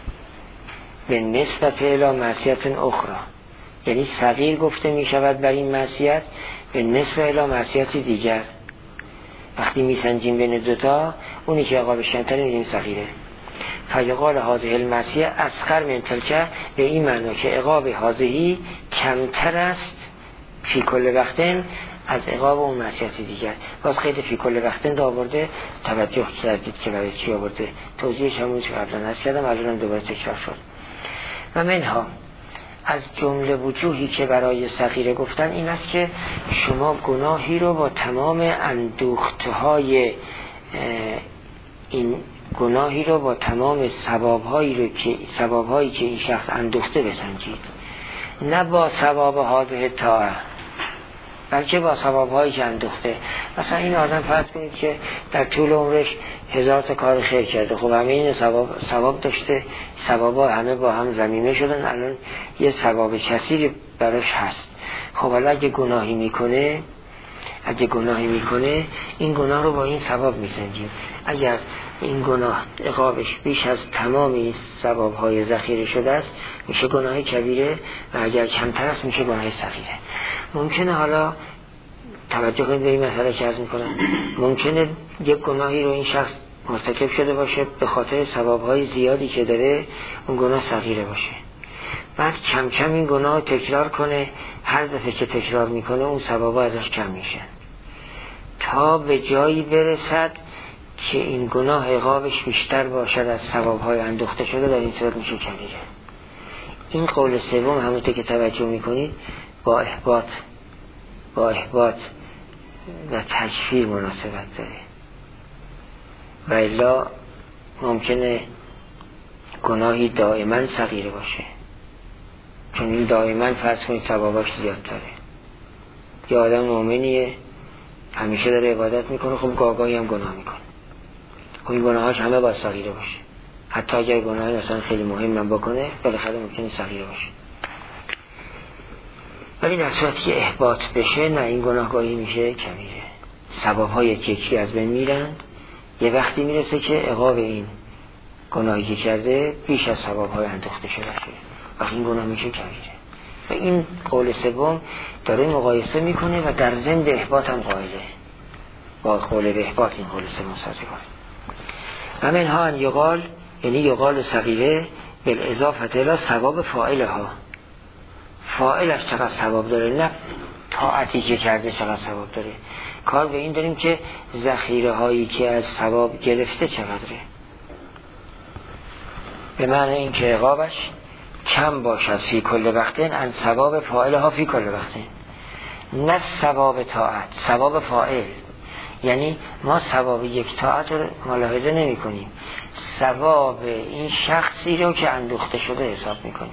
به نسبت الی معصیت اخرى، یعنی صغیر گفته میشود بر این معصیت به نسبت الی معصیت دیگر. وقتی میسنجیم بین دوتا اونی که عقابش کمتره میگیم صغیره. فیقال هذه المعصیه اصغر من تلک، به این معنا که عقاب هذهی کمتر است فی کل وقتن از عقاب اون معصیت دیگر. باز خیلی فی کل وقتن دا آورده، توجه کردید که برای چی آورده، توضیحش همون که قبلا هست کردم، الان دوباره تکرار شد. و منها از جمله وجوهی که برای صغیره گفتن این است که شما گناهی رو با تمام اندوختهای این گناهی رو با تمام ثوابهایی که این شخص اندوخته بسنجید، نه با ثواب هذه طاعه بلکه با ثوابهایی که اندوخته. مثلا این آدم فرض کنید که در طول عمرش 1000 تا کار خیر کرده، خب همه این ثواب داشته، ثوابا همه با هم ضمیمه شدن، الان یه ثواب کثیری براش هست. خب حالا اگه گناهی میکنه این گناه رو با این ثواب میسنجیم. اگر این گناه عقابش بیش از تمام این ثوابهای ذخیره شده است میشه گناه کبیره، و اگر کمتر است میشه گناه صغیره. ممکنه حالا توجه کنید به این مسئله که عرض میکنم، ممکنه یک گناهی رو این شخص مرتکب شده باشه به خاطر ثوابهای زیادی که داره اون گناه صغیره باشه، بعد کم کم این گناه تکرار کنه، هر دفعه که تکرار میکنه اون ثوابها ازش کم میشه تا به جایی برسد که این گناه عقابش بیشتر باشد از ثوابهای اندوخته شده، در این صورت میشه کبیره. این قول سوم همونطور که توجه میکنید با احباط و تکفیر مناسبت داره، و الا ممکنه گناهی دائما صغیره باشه، چون این دائما فرض کنید ثواباش زیادتره. یا آدم مؤمنیه همیشه داره عبادت میکنه، خب گاهی هم گناه میکنه، خب این گناهاش همه باید صغیره باشه، حتی اگر گناهی مثلا خیلی مهم بکنه بالاخره ممکنه صغیره باشه. ولی در صورتی که احباط بشه نه، این گناهگاهی میشه کبیره. ثوابهای یکی از بین میرند، یه وقتی میرسه که عقاب این گناهی که کرده بیش از ثوابهای اندوخته شده وقتی این گناه میشه کبیره. و این قول سوم داره مقایسه میکنه و در ضمن احباط هم قائله، با قول به احباط این قول سوم سازگار. و منها ان یقال، یعنی یقال صغیره بالاضافه الی ثواب فاعلها، فاعلش چقدر ثواب داره، نه طاعتی که کرده چقدر ثواب داره. کار به این داریم که ذخیره هایی که از ثواب گرفته چقدره، به معنی این که عقابش کم باشد فی کل وقتن ان ثواب فاعلها فی کل وقتن، نه ثواب طاعت، ثواب فاعل. یعنی ما ثواب یک طاعت رو ملاحظه نمی کنیم، ثواب این شخصی رو که اندوخته شده حساب می کنیم.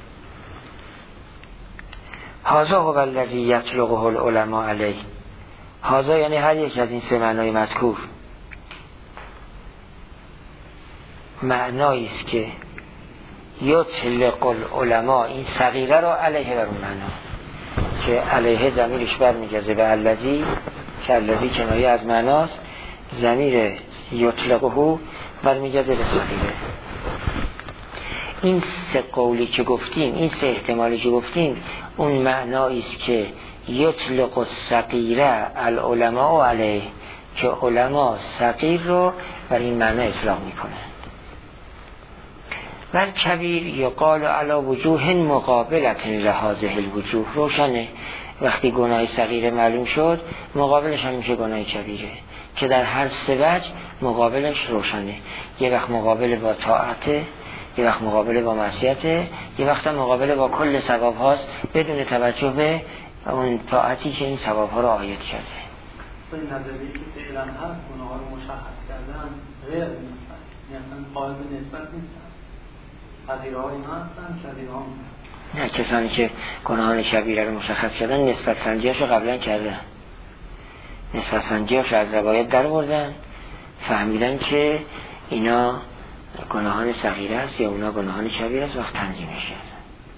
هذا هو الذی یطلقه العلماء علیه، هازا یعنی هر یک از این سه معنای مذکور معنایی است که یطلق العلماء این صغیره رو علیه بر اون معنا که علیه ضمیرش برمیگرده به الذی که الذی کنایه از معناست، ضمیر یطلقه برمیگرده به صغیره. این سه قولی که گفتیم، این سه احتمالی که گفتیم، اون معنایی است که یطلق الصغیره العلماء علیه که علما صغیر رو بر این معنا اطلاق میکنه. و کبیر یقال علی وجوه مقابلت لهذه الوجوه. روشنه وقتی گناه صغیره معلوم شد مقابلش هم میشه گناه کبیره که در هر سه وجه مقابلش روشنه. یه وقت مقابل با طاعته، یه وقت مقابل با معصیته، یه وقت مقابل با کل ثواب هاست بدون توجه به اون طاعتی که این ثواب ها رو آید کرده. این نظری که فعلا هست گناه ها رو مشخص کردن غیر نیستن، یعنی قائل به نسبت نیستن. صغیره ها اینا هستن، کبیره ها نه، کسانی که گناهان کبیره رو مشخص کردن نسبت سنجیش رو قبلا کردن، نسبت سنجیش رو از روایت در بردن، فهمیدن که اینا گناهان صغیره است یا اونا گناهان کبیره است، وقت تنظیمش کردن.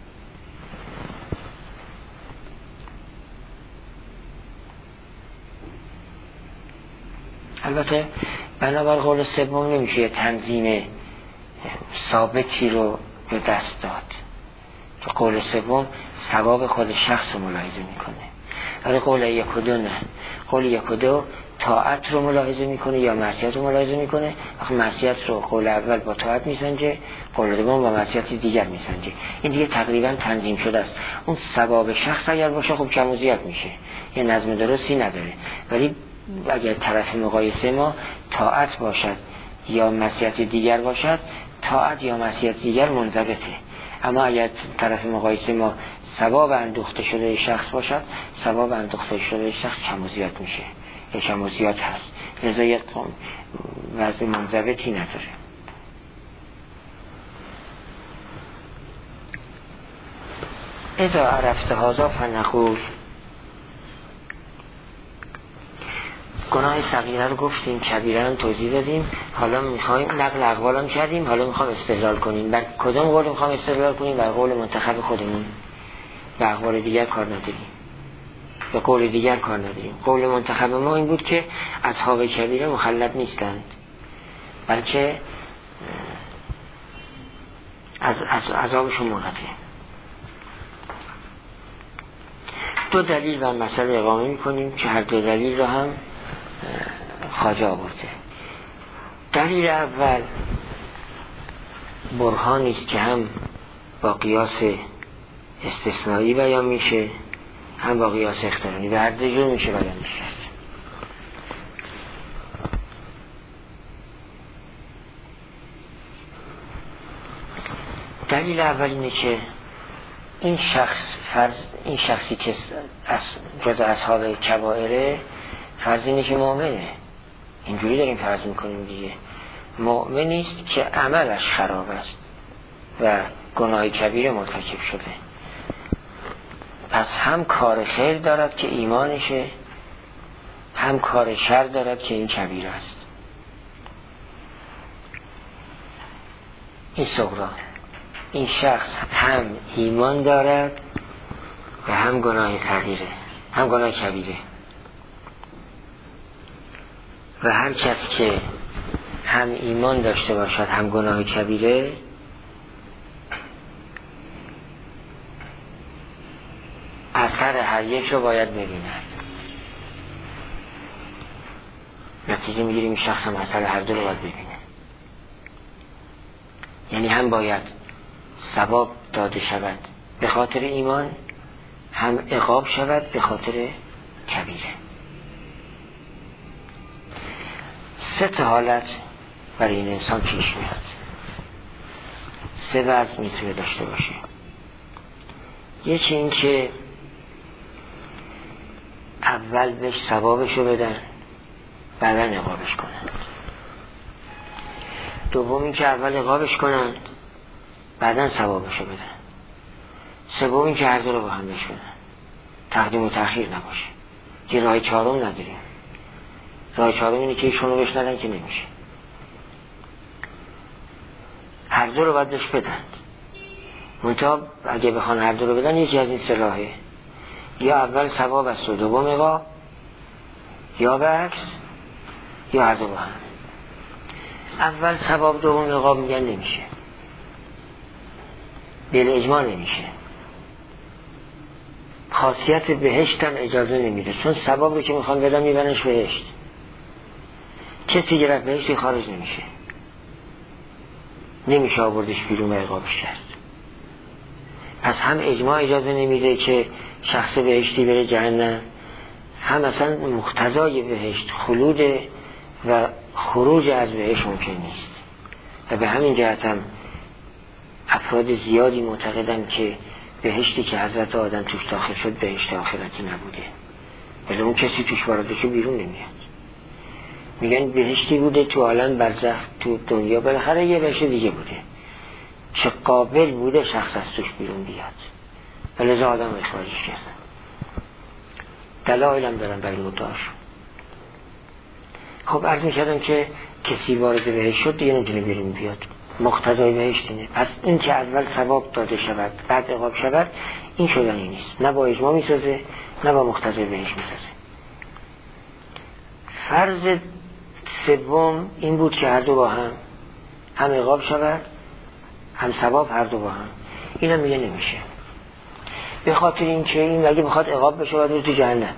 البته بنابر قول سوم نمیشه تنظیم ثابتی رو به دست داد، تو قول سوم ثواب خود شخص رو ملاحظه میکنه، ولی قول یک و دو نه. قول یک و دو طاعت رو ملاحظه میکنه یا معصیت رو ملاحظه میکنه. وقتی معصیت رو قول اول با طاعت میسنجه، قول دوم با معصیت دیگر میسنجه. این دیگه تقریبا تنظیم شده است. اون ثواب شخص اگر باشه خب کم و زیاد میشه، یه نظم درستی نداره. ولی اگر طرف مقایسه ما طاعت باشد یا معصیت دیگر باشد، طاعت یا معصیت دیگر منضبطه. اما اگر طرف مقایسه ما ثواب اندوخته شده شخص باشد، ثواب اندوخته شده شخص کم و زیاد میشه یا کم و زیاد هست، لذا یک وضع منضبطی نداره. اذا عرفت هذا فنقول. گناه صغیره رو گفتیم، کبیره رو توضیح دادیم، حالا میخوایم نقل اقوال هم کردیم، حالا میخوام استدلال کنیم. بر کدوم قول میخوام استدلال کنیم؟ بر قول منتخب خودمون، به اقوال دیگر کار نداریم، به قول دیگر کار نداریم. قول منتخب ما این بود که اصحاب کبیره مخلد نیستند، بلکه از عذابشون مرده. دو دلیل بر مسئله اقامه میکنیم که هر دو دلیل رو هم خواجه آورده. دلیل اول برهانی است که هم با قیاس استثنایی بیان میشه، هم با قیاس اقترانی، به هر دو جور میشه بیان میشه. دلیل اول اینه که این شخصی که جز اصحاب کبائره، فرض اینه که مؤمنه. اینجوری داریم فرض میکنیم دیگه، مؤمنی است که عملش خراب است و گناه کبیره مرتکب شده، پس هم کار خیر دارد که ایمانشه، هم کار شر دارد که این کبیره است. این صغرا، این شخص هم ایمان دارد و هم گناه صغیره، هم گناه کبیره. و هر کس که هم ایمان داشته باشد هم گناه کبیره، اثر هر یک رو باید ببیند. نتیجه میگیریم این شخص هم اثر هر دو رو باید ببینه. یعنی هم باید ثواب داده شود به خاطر ایمان، هم عقاب شود به خاطر کبیره. سه تا حالت برای این انسان پیش میاد، سه وضع میتونه داشته باشه. یکی این که اول بهش ثوابشو بدن بعدا عقابش کنند. دوم این که اول عقابش کنند بعدا ثوابشو بدن. سوم این که هر دو رو با هم بشونن، تقدیم و تأخیر نباشه. که راه چهارم نداریم. راه چهارم اینه که ایشونو بشنن که نمیشه. هر دو رو باید بهش بدن. منتها اگه بخوان هر دو رو بدن یکی از این سه راهه، یا اول ثواب است و دوم عقاب، یا برعکس، یا هر دو با هم. اول ثواب دوم عقاب میگن نمیشه، بل اجماع نمیشه. خاصیت بهشت هم اجازه نمیده، چون ثواب رو که میخوان بدن میبرنش بهشت. کسی گرفت بهشتی خارج نمیشه آوردش بیرون و عقابش کرد. پس هم اجماع اجازه نمیده که شخص بهشتی بره جهنم، هم اصلا مقتضای بهشت خلود و خروج از بهشت ممکن نیست. و به همین جهت هم افراد زیادی معتقدن که بهشتی که حضرت آدم توش داخل شد بهشت آخرتی نبوده، ولی اون کسی توش وارد بشه بیرون نمیاد. میگن بهشتی بوده تو عالم برزخ، تو دنیا بالاخره یه بهشت دیگه بوده که قابل بوده شخص از توش بیرون بیاد، ولی آدم اخراجش کردن. دلایل هم دارن برای مدعاشون. خب عرض میکردم که کسی وارد بهشت شد دیگه نمیتونه بیرون بیاد، مقتضای بهشت اینه. پس این که اول ثواب داده شود بعد عقاب شود، این شدنی نیست، نه با اجماع میسازه نه با مقتضای بهشت میسازه. فرض سوم این بود که هر دو با هم عقاب شود هم ثواب، هر دو با هم. اینم میگه نمیشه، به خاطر این که این اگه بخواد عقاب بشه باید بره تو جهنم،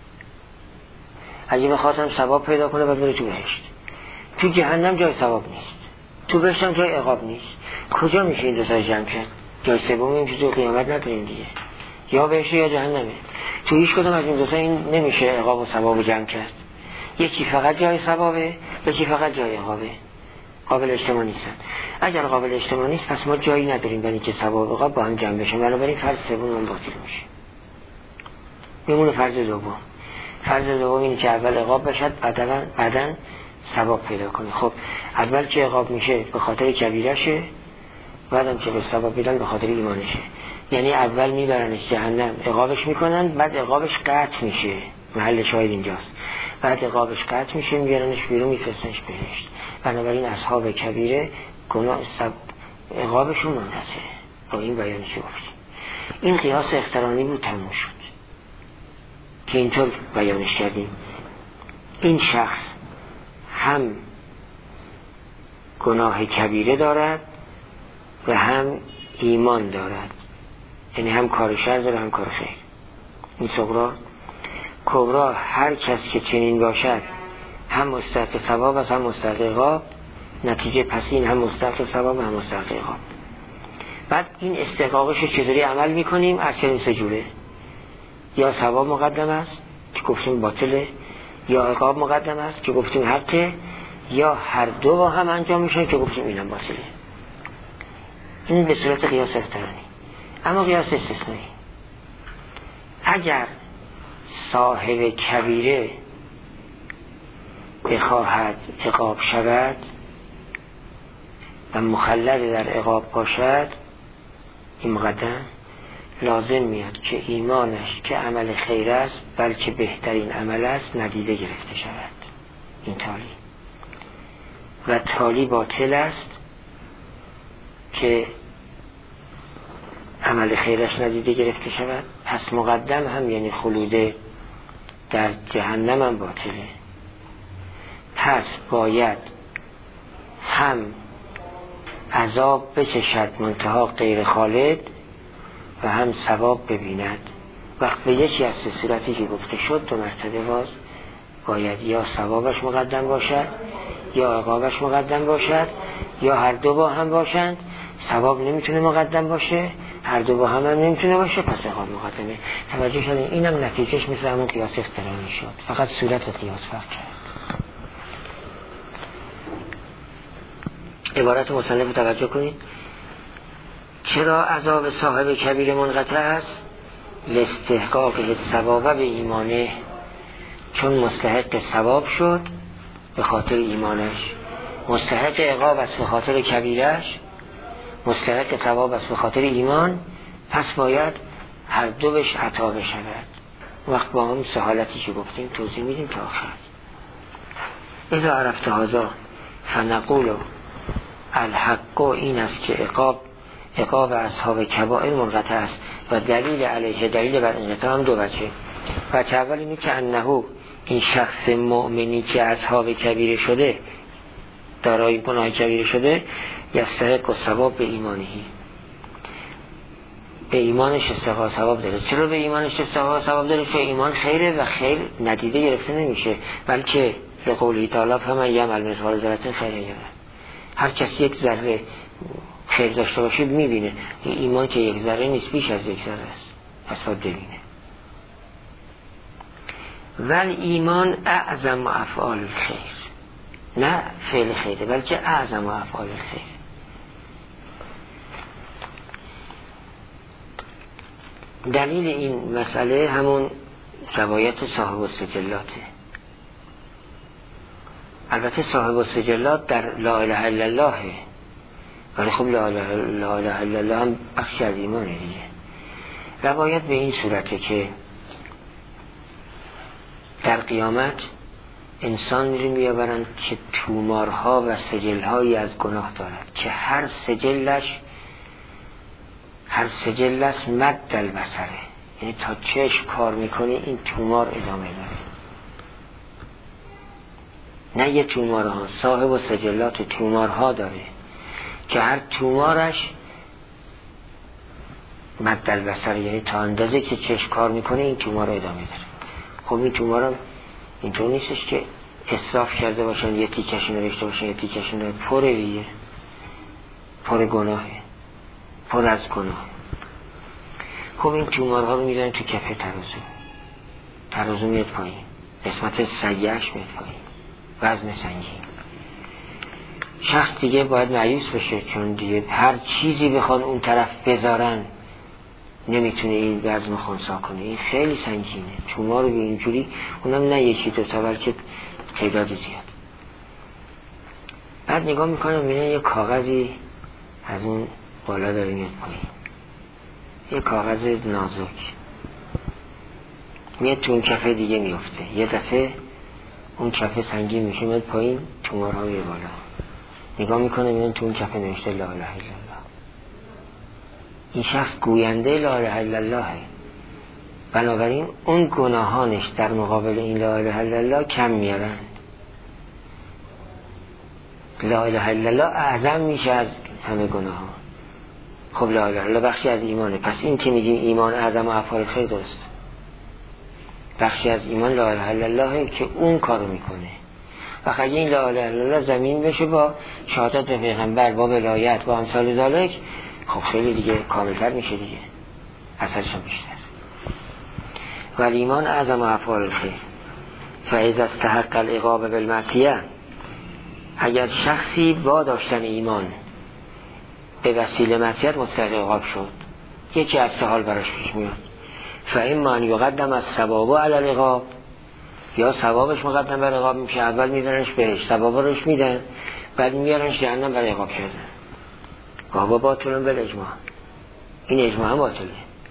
اگه بخواد هم ثواب پیدا کنه باید بره تو بهشت. تو جهنم جای ثواب نیست، تو بهشت هم جای عقاب نیست. کجا میشه این دو تا جمع کرد؟ جای سوم این که تو قیامت نداریم دیگه، یا بهشت یا جهنمه. تو هیچ کدوم از این دو تا این نمیشه عقاب و ثواب جمع کرد. یکی فقط جای ثوابه، یکی فقط جای عقابه، قابل اجتماع نیستن. اگر قابل اجتماع نیست پس ما جایی نداریم برای که ثواب و عقاب با هم جمع بشن، بنابراین فرض سوم هم باطل میشه. میمونه فرض دوم. فرض دوم اینه که اول عقاب بشد بعداً ثواب پیدا کنه. خب اول که عقاب میشه به خاطر کبیرشه، بعدم که به ثواب بدن به خاطر ایمانشه. یعنی اول میبرنش جهنم عقابش میکنن، بعد عقابش قطع میشه، محل شاهد اینجاست، بعد عقابش قطع میشه میبرنش بیرون میفرستنش بهشت. بنابراین اصحاب کبیره گناه عقابشون منتظره. با این بیانی که گفتیم این قیاس اخترانی بود تموم شد که اینطور بیانش کردیم. این شخص هم گناه کبیره دارد و هم ایمان دارد، یعنی هم کار شر داره هم کار خیر. این صغرا کبرا هر کس که چنین باشد هم مستحق ثواب است هم مستحق عقاب، نتیجه پس این هم مستحق ثواب هم مستحق عقاب. بعد این استحقاقش رو چطوری عمل میکنیم؟ از چنین سه جوره: یا ثواب مقدم است که گفتیم باطله، یا عقاب مقدم است که گفتیم حقه، یا هر دو با هم انجام میشن که گفتیم اینم باطله. این به صورت قیاس اخترانی. اما قیاس استثنایی، اگر صاحب کبیره بخواهد عقاب شود و مخلد در عقاب باشد، این مقدم لازم میاد که ایمانش که عمل خیر است بلکه بهترین عمل است ندیده گرفته شود. این تالی و تالی باطل است که عمل خیرش ندیده گرفته شود. پس مقدم هم یعنی خلوده در جهنم هم باطله. پس باید هم عذاب بچشد منتها غیر خالد و هم ثواب ببیند. وقت به یکی از صورتی که گفته شد دو مرتبه باز باید یا ثوابش مقدم باشد یا عقابش مقدم باشد، یا هر دو با هم باشند. ثواب نمیتونه مقدم باشه، هر دو با هم نمیتونه باشه، پس عقاب مقدمه. توجه شدین؟ اینم نتیجهش مثل همون قیاس اخترانی شد، فقط صورت قیاس فرق کرد. عبارت مصنف توجه کنید: چرا عذاب صاحب کبیر منقطع است؟ لاستحقاق ثواب به ایمانه، چون مستحق ثواب شد به خاطر ایمانش، مستحق عقاب است به خاطر کبیرش، مستحق ثواب است به خاطر ایمان. پس باید هر دو بهش عطا بشود. وقت با هم سهالتی که گفتیم توضیح میدیم تا آخر. اذا عرفت هذا فنقول الحق این است که عقاب اصحاب کبائر منقطع است و دلیل علیه، دلیل بر انقطاع هم دو وجه. وجه اول اینه که انه این شخص مؤمنی که اصحاب کبیره شده، دارای گناه کبیره شده، یستحق الثواب به ایمانهی، به ایمانش استحقاق ثواب داره. چرا به ایمانش استحقاق ثواب داره؟ چون ایمان خیره و خیر ندیده گرفته نمیشه، بلکه لقوله تعالی فمن یعمل مثقال ذره خیرا یره. هر کسی یک ذره خیر داشته باشه میبینه. ایمان که یک ذره نیست، بیش از یک ذره است، پس باید ببینه. ولی ایمان اعظم افعال الخیر، نه فعل خیره بلکه اعظم افعال الخیر. دلیل این مسئله همون روایت صاحب السجلاته. البته صاحب السجلات در لا اله الا الله، ولی خب لا اله الا الله هم بخشی از ایمانه دیگه. روایت به این صورته که در قیامت انسان رو میآورند که تومارها و سجلهایی از گناه دارد که هر سجلش مد البصره، یعنی تا چشم کار میکنه این تومار ادامه داره. نه یه تومارها، صاحب و سجلات تومارها داره که هر تومارش مد البصره، یعنی تا اندازه که چشم کار میکنه این تومار ادامه داره. خب این تومارها اینطور نیستش که اسراف کرده باشن، یه تیکش نوشته باشن، یه تیکش نوشته، پره دیگه، پر گناهه، پر از گناه. خب این تومارها رو میرن تو کفه ترازو میاد پایین، قسمت سیهش میاد پایین، وزن سنگین. شخص دیگه باید مایوس بشه، چون دیگه هر چیزی بخوان اون طرف بذارن نمیتونه این وزن خونسا کنه. این خیلی سنگینه. تومار رو به اینجوری، اونم نه یکی دوتا بلکه تعداد زیاد. بعد نگاه میکنم میبینه یه کاغذی از اون بالا داره میاد پایین، یه کاغذ نازک میاد تو اون کفه دیگه میفته. یه دفعه اون کفه سنگین میشه میاد پایین، تومارها میاد بالا. نگاه میکنه میبینه تو اون کفه نوشته لا اله الا الله. این شخص گوینده لا اله الا الله، بنابراین اون گناهانش در مقابل این لا اله الا الله کم میارن. لا اله الا الله اعظم میشه از همه گناه ها. خب لا اله الا الله بخشی از ایمانه، پس این که میگیم ایمان اعظم و افعال خیر درست، بخشی از ایمان لا اله الا الله که اون کارو میکنه. و اگه این لا اله الا الله زمین بشه با شهادت به پیغمبر، با ولایت، با امثال ذالک، خب خیلی دیگه کاملتر میشه دیگه، اثرش هم بیشتر. و ایمان اعظم و افعال الخیر. فاذا استحق العقاب بالمعصیه، اگر شخصی با داشتن ایمان به وسیله معصیت مستحق عقاب شد، یکی از سه حال براش پیش میاد. فاما ان یقدم الثواب علی العقاب، یا ثوابش مقدم بر عقاب میشه، اول میبرنش بهش، ثواب روش میدن، بعد میارنش جهنم برای عقاب شدن. بابا باطلون بالاجماع، این اجماع هم باطله.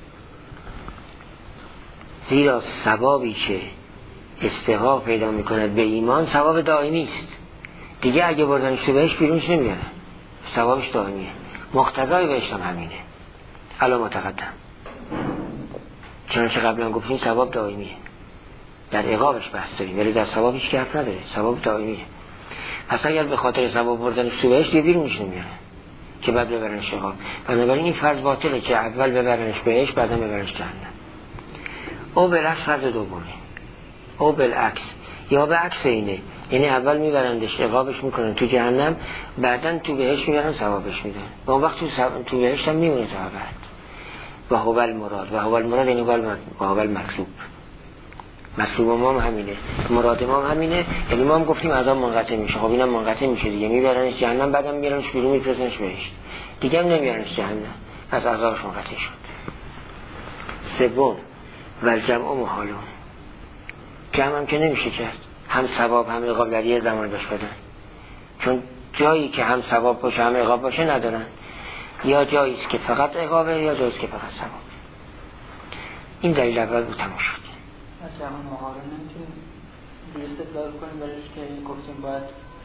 زیرا ثوابی که استحقاق پیدا میکند به ایمان ثواب دائمی است دیگه. اگه بردنش تو بهش بیرونش نمیارن، ثوابش دائمیه. مقتضای بهش هم همینه. الان متقدم چنانچه قبلا گفتیم ثواب دائمیه. در عقابش بحث داریم ولی در ثوابش که حرف نداره، ثواب دائمیه. پس اگر به خاطر ثواب بردنش تو بهش دیگه بیرونش نمیارن که بعد ببرنش عقاب. بنابراین این فرض باطله که اول ببرنش بهش بعدا ببرنش جهنم. او بالعکس فرض دومه، او بالعکس یا به عکس اینه، یعنی اول میبرندش عقابش میکنن تو جهنم، بعدن تو بهش میبرن ثوابش میدن و اون وقت تو بهش هم میمونه تا بعد. و هو المراد، و هو المراد یعنی و هو المطلوب. مطلوب ما هم همینه، مراد ما هم همینه. یعنی ما هم گفتیم عذاب منقطع میشه، خب اینم منقطع میشه دیگه، میبرنش جهنم بعدم میارنش بیرون میفرستنش بهش دیگه، هم نمیارنش جهنم، از عذابش منقطع شد. سوم والجمع محالون، جمع هم که نمیشه کرد، هم ثواب هم عقاب در یه زمان باش بدن، چون جایی که هم ثواب باشه هم عقاب باشه ندارن. یا جاییست که فقط عقابه یا جاییست که فقط ثواب. این دلیل اول بود، تموم شد. از جمع مهاره نمیتونیم استدلال کنیم برایش که گفتیم باید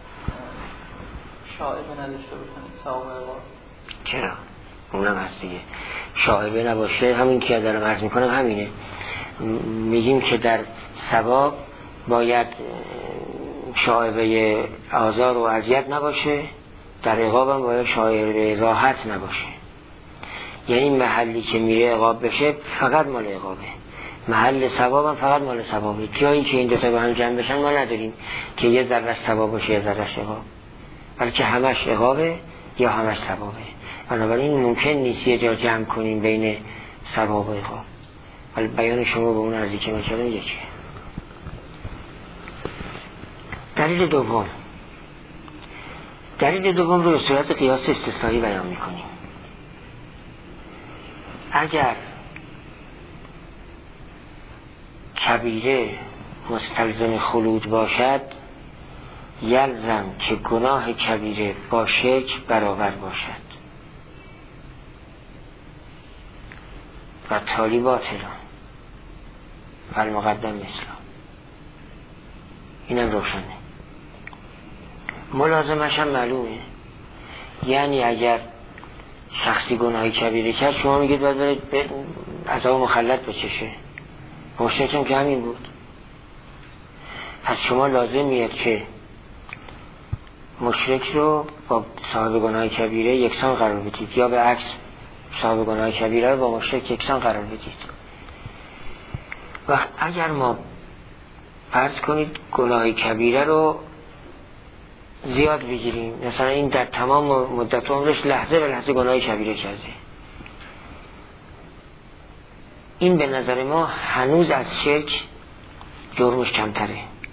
شائبه نداشته باشن ثواب عقاب؟ چرا؟ اونم هست دیگه. شائبه نباشه، همین که دارم عرض میکنم همینه. میگیم که در ثواب باید شائبه آزار و اذیت نباشه، در عقاب هم باید شائبه راحت نباشه. یعنی محلی که میره عقاب بشه فقط مال عقابه، محل ثواب هم فقط مال ثوابه. جایی که این دوتا با هم جمع بشن ما نداریم که یه ذره ثواب باشه یه ذره عقاب، بلکه همش عقابه یا همش ثوابه. بنابراین ممکن نیست یه جا جمع کنیم بین ثواب و عقاب. ولی بیان شما به اون ارزی که من کردم یکیه. دلیل دوم رو به صورت قیاس استثنایی بیان میکنیم. اگر کبیره مستلزم خلود باشد، یلزم که گناه کبیره با شرک برابر باشد و تالی باطلان فالمقدم مثلا. اینم روشنه، ملازمش هم معلومه. یعنی اگر شخصی گناهی کبیره کرد، شما میگید باید برید عذاب مخلد بچشه، مشرک هم که همین بود. پس شما لازم میاد که مشرک رو با صاحب گناه کبیره یکسان قرار بدید، یا به عکس صاحب گناه کبیره رو با مشرک یکسان قرار بدید. و اگر ما فرض کنید گناه کبیره رو زیاد بگیریم، مثلا این در تمام مدت عمرش لحظه به لحظه گناه کبیره کرده، این به نظر ما هنوز از شرک جرمش کمتره.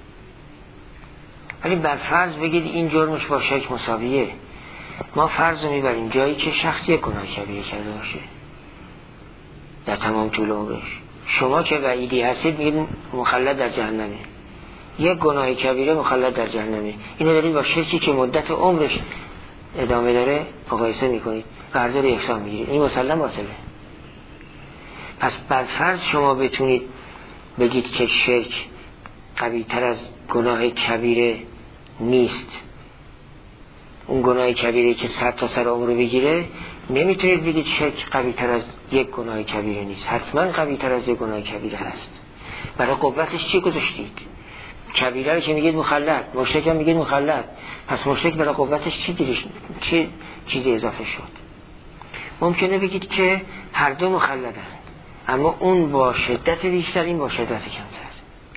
ولی بر فرض بگید این جرمش با شرک مساویه، ما فرض رو میبریم جایی که شخصی گناه کبیره کرده باشه در تمام طول عمرش. شما که وعیدی هستید میگید مخلد در جهنمه، یک گناه کبیره مخلد در جهنمه. اینو دارید با شرکی که مدت عمرش ادامه داره مقایسه میکنید و هر دو رو یکسان میگیرید، این مسلم باطله. پس بر فرض شما بتونید بگید که شرک قوی تر از گناه کبیره نیست، اون گناه کبیره که سر تا سر عمر رو بگیره، نمیتونید بگید شرک قوی تر از یک گناه کبیره نیست، حتما قوی تر از یک گناه کبیره هست. برای قوتش چی گذاشتید؟ کبیره رو که میگید مخلد، مشرک هم میگید مخلد، پس مشرک برای قوتش چی چیزی اضافه شد؟ ممکنه بگید که هر دو مخلدن، اما اون با شدت بیشتر، این با شدت کمتر.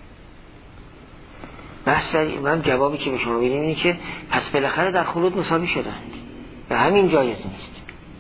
من جوابی که به شما میدم اینه که پس بالاخره در خلود مساوی شدند و همین جایز نیست.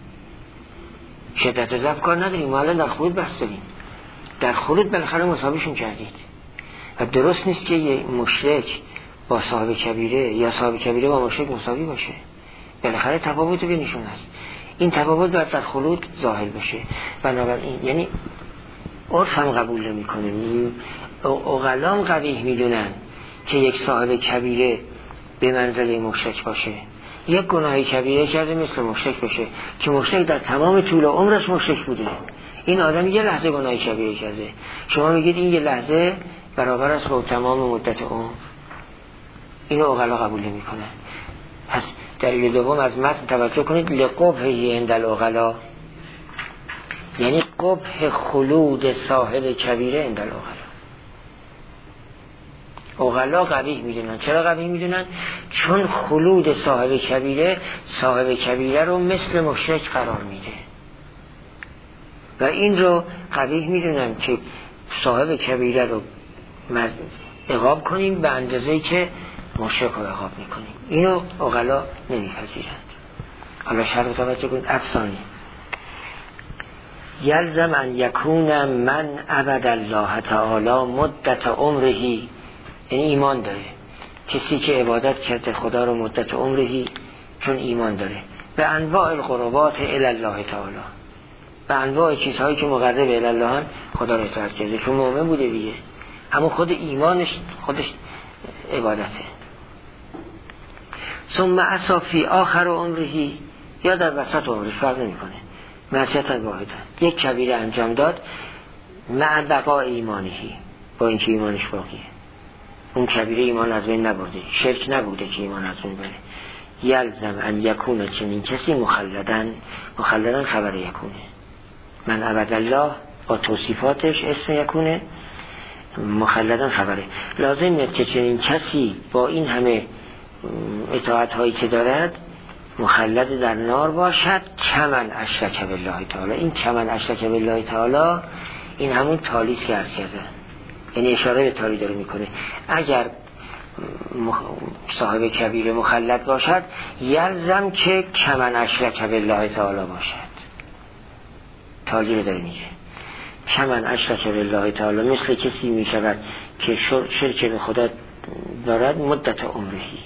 شدت ضعف کار نداریم، ما الان در خلود بحث داریم، در خلود بالاخره مساویشون کردید و درست نیست که یه مشرک با صاحب کبیره یا صاحب کبیره با مشرک مساوی باشه. بالاخره تفاوت بینشون هست، این تفاوت باید در خلود ظاهر بشه. بنابراین یعنی عرف هم قبول نمی‌کنه، عقلام قبیح میدونن که یک صاحب کبیره به منزله مشرک باشه، یک گناه کبیره کرده مثل مشرک بشه که مشرک در تمام طول عمرش مشرک بوده. این آدم یه لحظه گناه کبیره کرده، شما میگید این یه لحظه برابر است با تمام مدت عمر. اینو عقلا قبول نمی‌کنن. پس دلیل دوم از متن توجه کنید، لقبه عند العقلا، یعنی قبح خلود صاحب کبیره عند العقلا. عقلا قبیح میدونن. چرا قبیح میدونن؟ چون خلود صاحب کبیره رو مثل مشرک قرار میده و این رو قبیح میدونن که صاحب کبیره رو عقاب کنیم به اندازه‌ای که مشرک رو عقاب میکنیم. اینو عقلا نمیپذیرند. حالا شرط توجه کنید. افسانی یلزم ان یکون من عبد الله تعالی مدت عمرهی، یعنی ایمان داره، کسی که عبادت کرده خدا رو مدت عمرهی، چون ایمان داره به انواع القربات الی الله تعالی، به انواع چیزهایی که مقرب الی الله خدا رو اطاعت کرده، چون مؤمن بوده دیگه، اما خود ایمانش خودش عبادته. ثم عصا فی آخر عمرهی، یا در وسط عمرش، فرق نمیکنه، معصیت واحده، یک کبیره انجام داد مع بقاء ایمانهی، با اینکه ایمانش باقیه. اون کبیره ایمان از بین نبرده، شرک نبوده که ایمان از بین بره. یلزم ان یکونه، چنین کسی مخلدن خبر یکونه، من عبد الله با توصیفاتش اسم یکونه، مخلدن خبره. لازم نیست که چنین کسی با این همه اطاعت هایی که دارد مخلد در نار باشد. کمن اشرک بالله تعالی، این کمن اشرک بالله تعالی این همون تالیست که عرض کرده، یعنی اشاره به تالی داره میکنه. اگر صاحب کبیر مخلد باشد یلزم که کمن اشرک بالله تعالی باشد. تالی رو داره میگه کمن اشرک بالله تعالی، مثل کسی میشود که شرک به خدا دارد مدت عمرهی.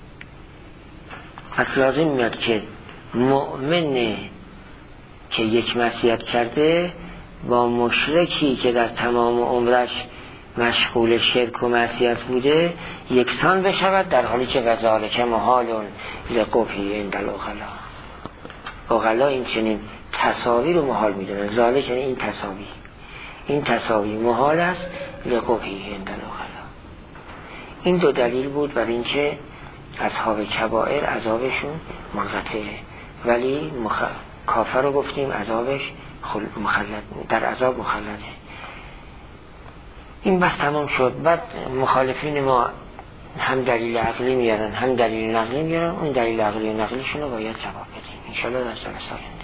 پس لازم میاد که مؤمن که یک معصیت کرده با مشرکی که در تمام عمرش مشغول شرک و معصیت بوده یکسان بشود، در حالی که وذالک محال لقبحی عند العقلا. عقلا این چنین تساوی رو محال میدونن. ذالک یعنی این تساوی محال است لقبحی عند العقلا. این دو دلیل بود برای اینکه اصحاب کبائر عذابشون منقطعه، ولی کافر رو گفتیم عذابش مخلد، در عذاب مخلده. این بس تمام شد. بعد مخالفین ما هم دلیل عقلی میارن هم دلیل نقلی میارن، اون دلیل عقلی و نقلیشون رو باید جواب بدیم انشاءالله در جلسه آینده.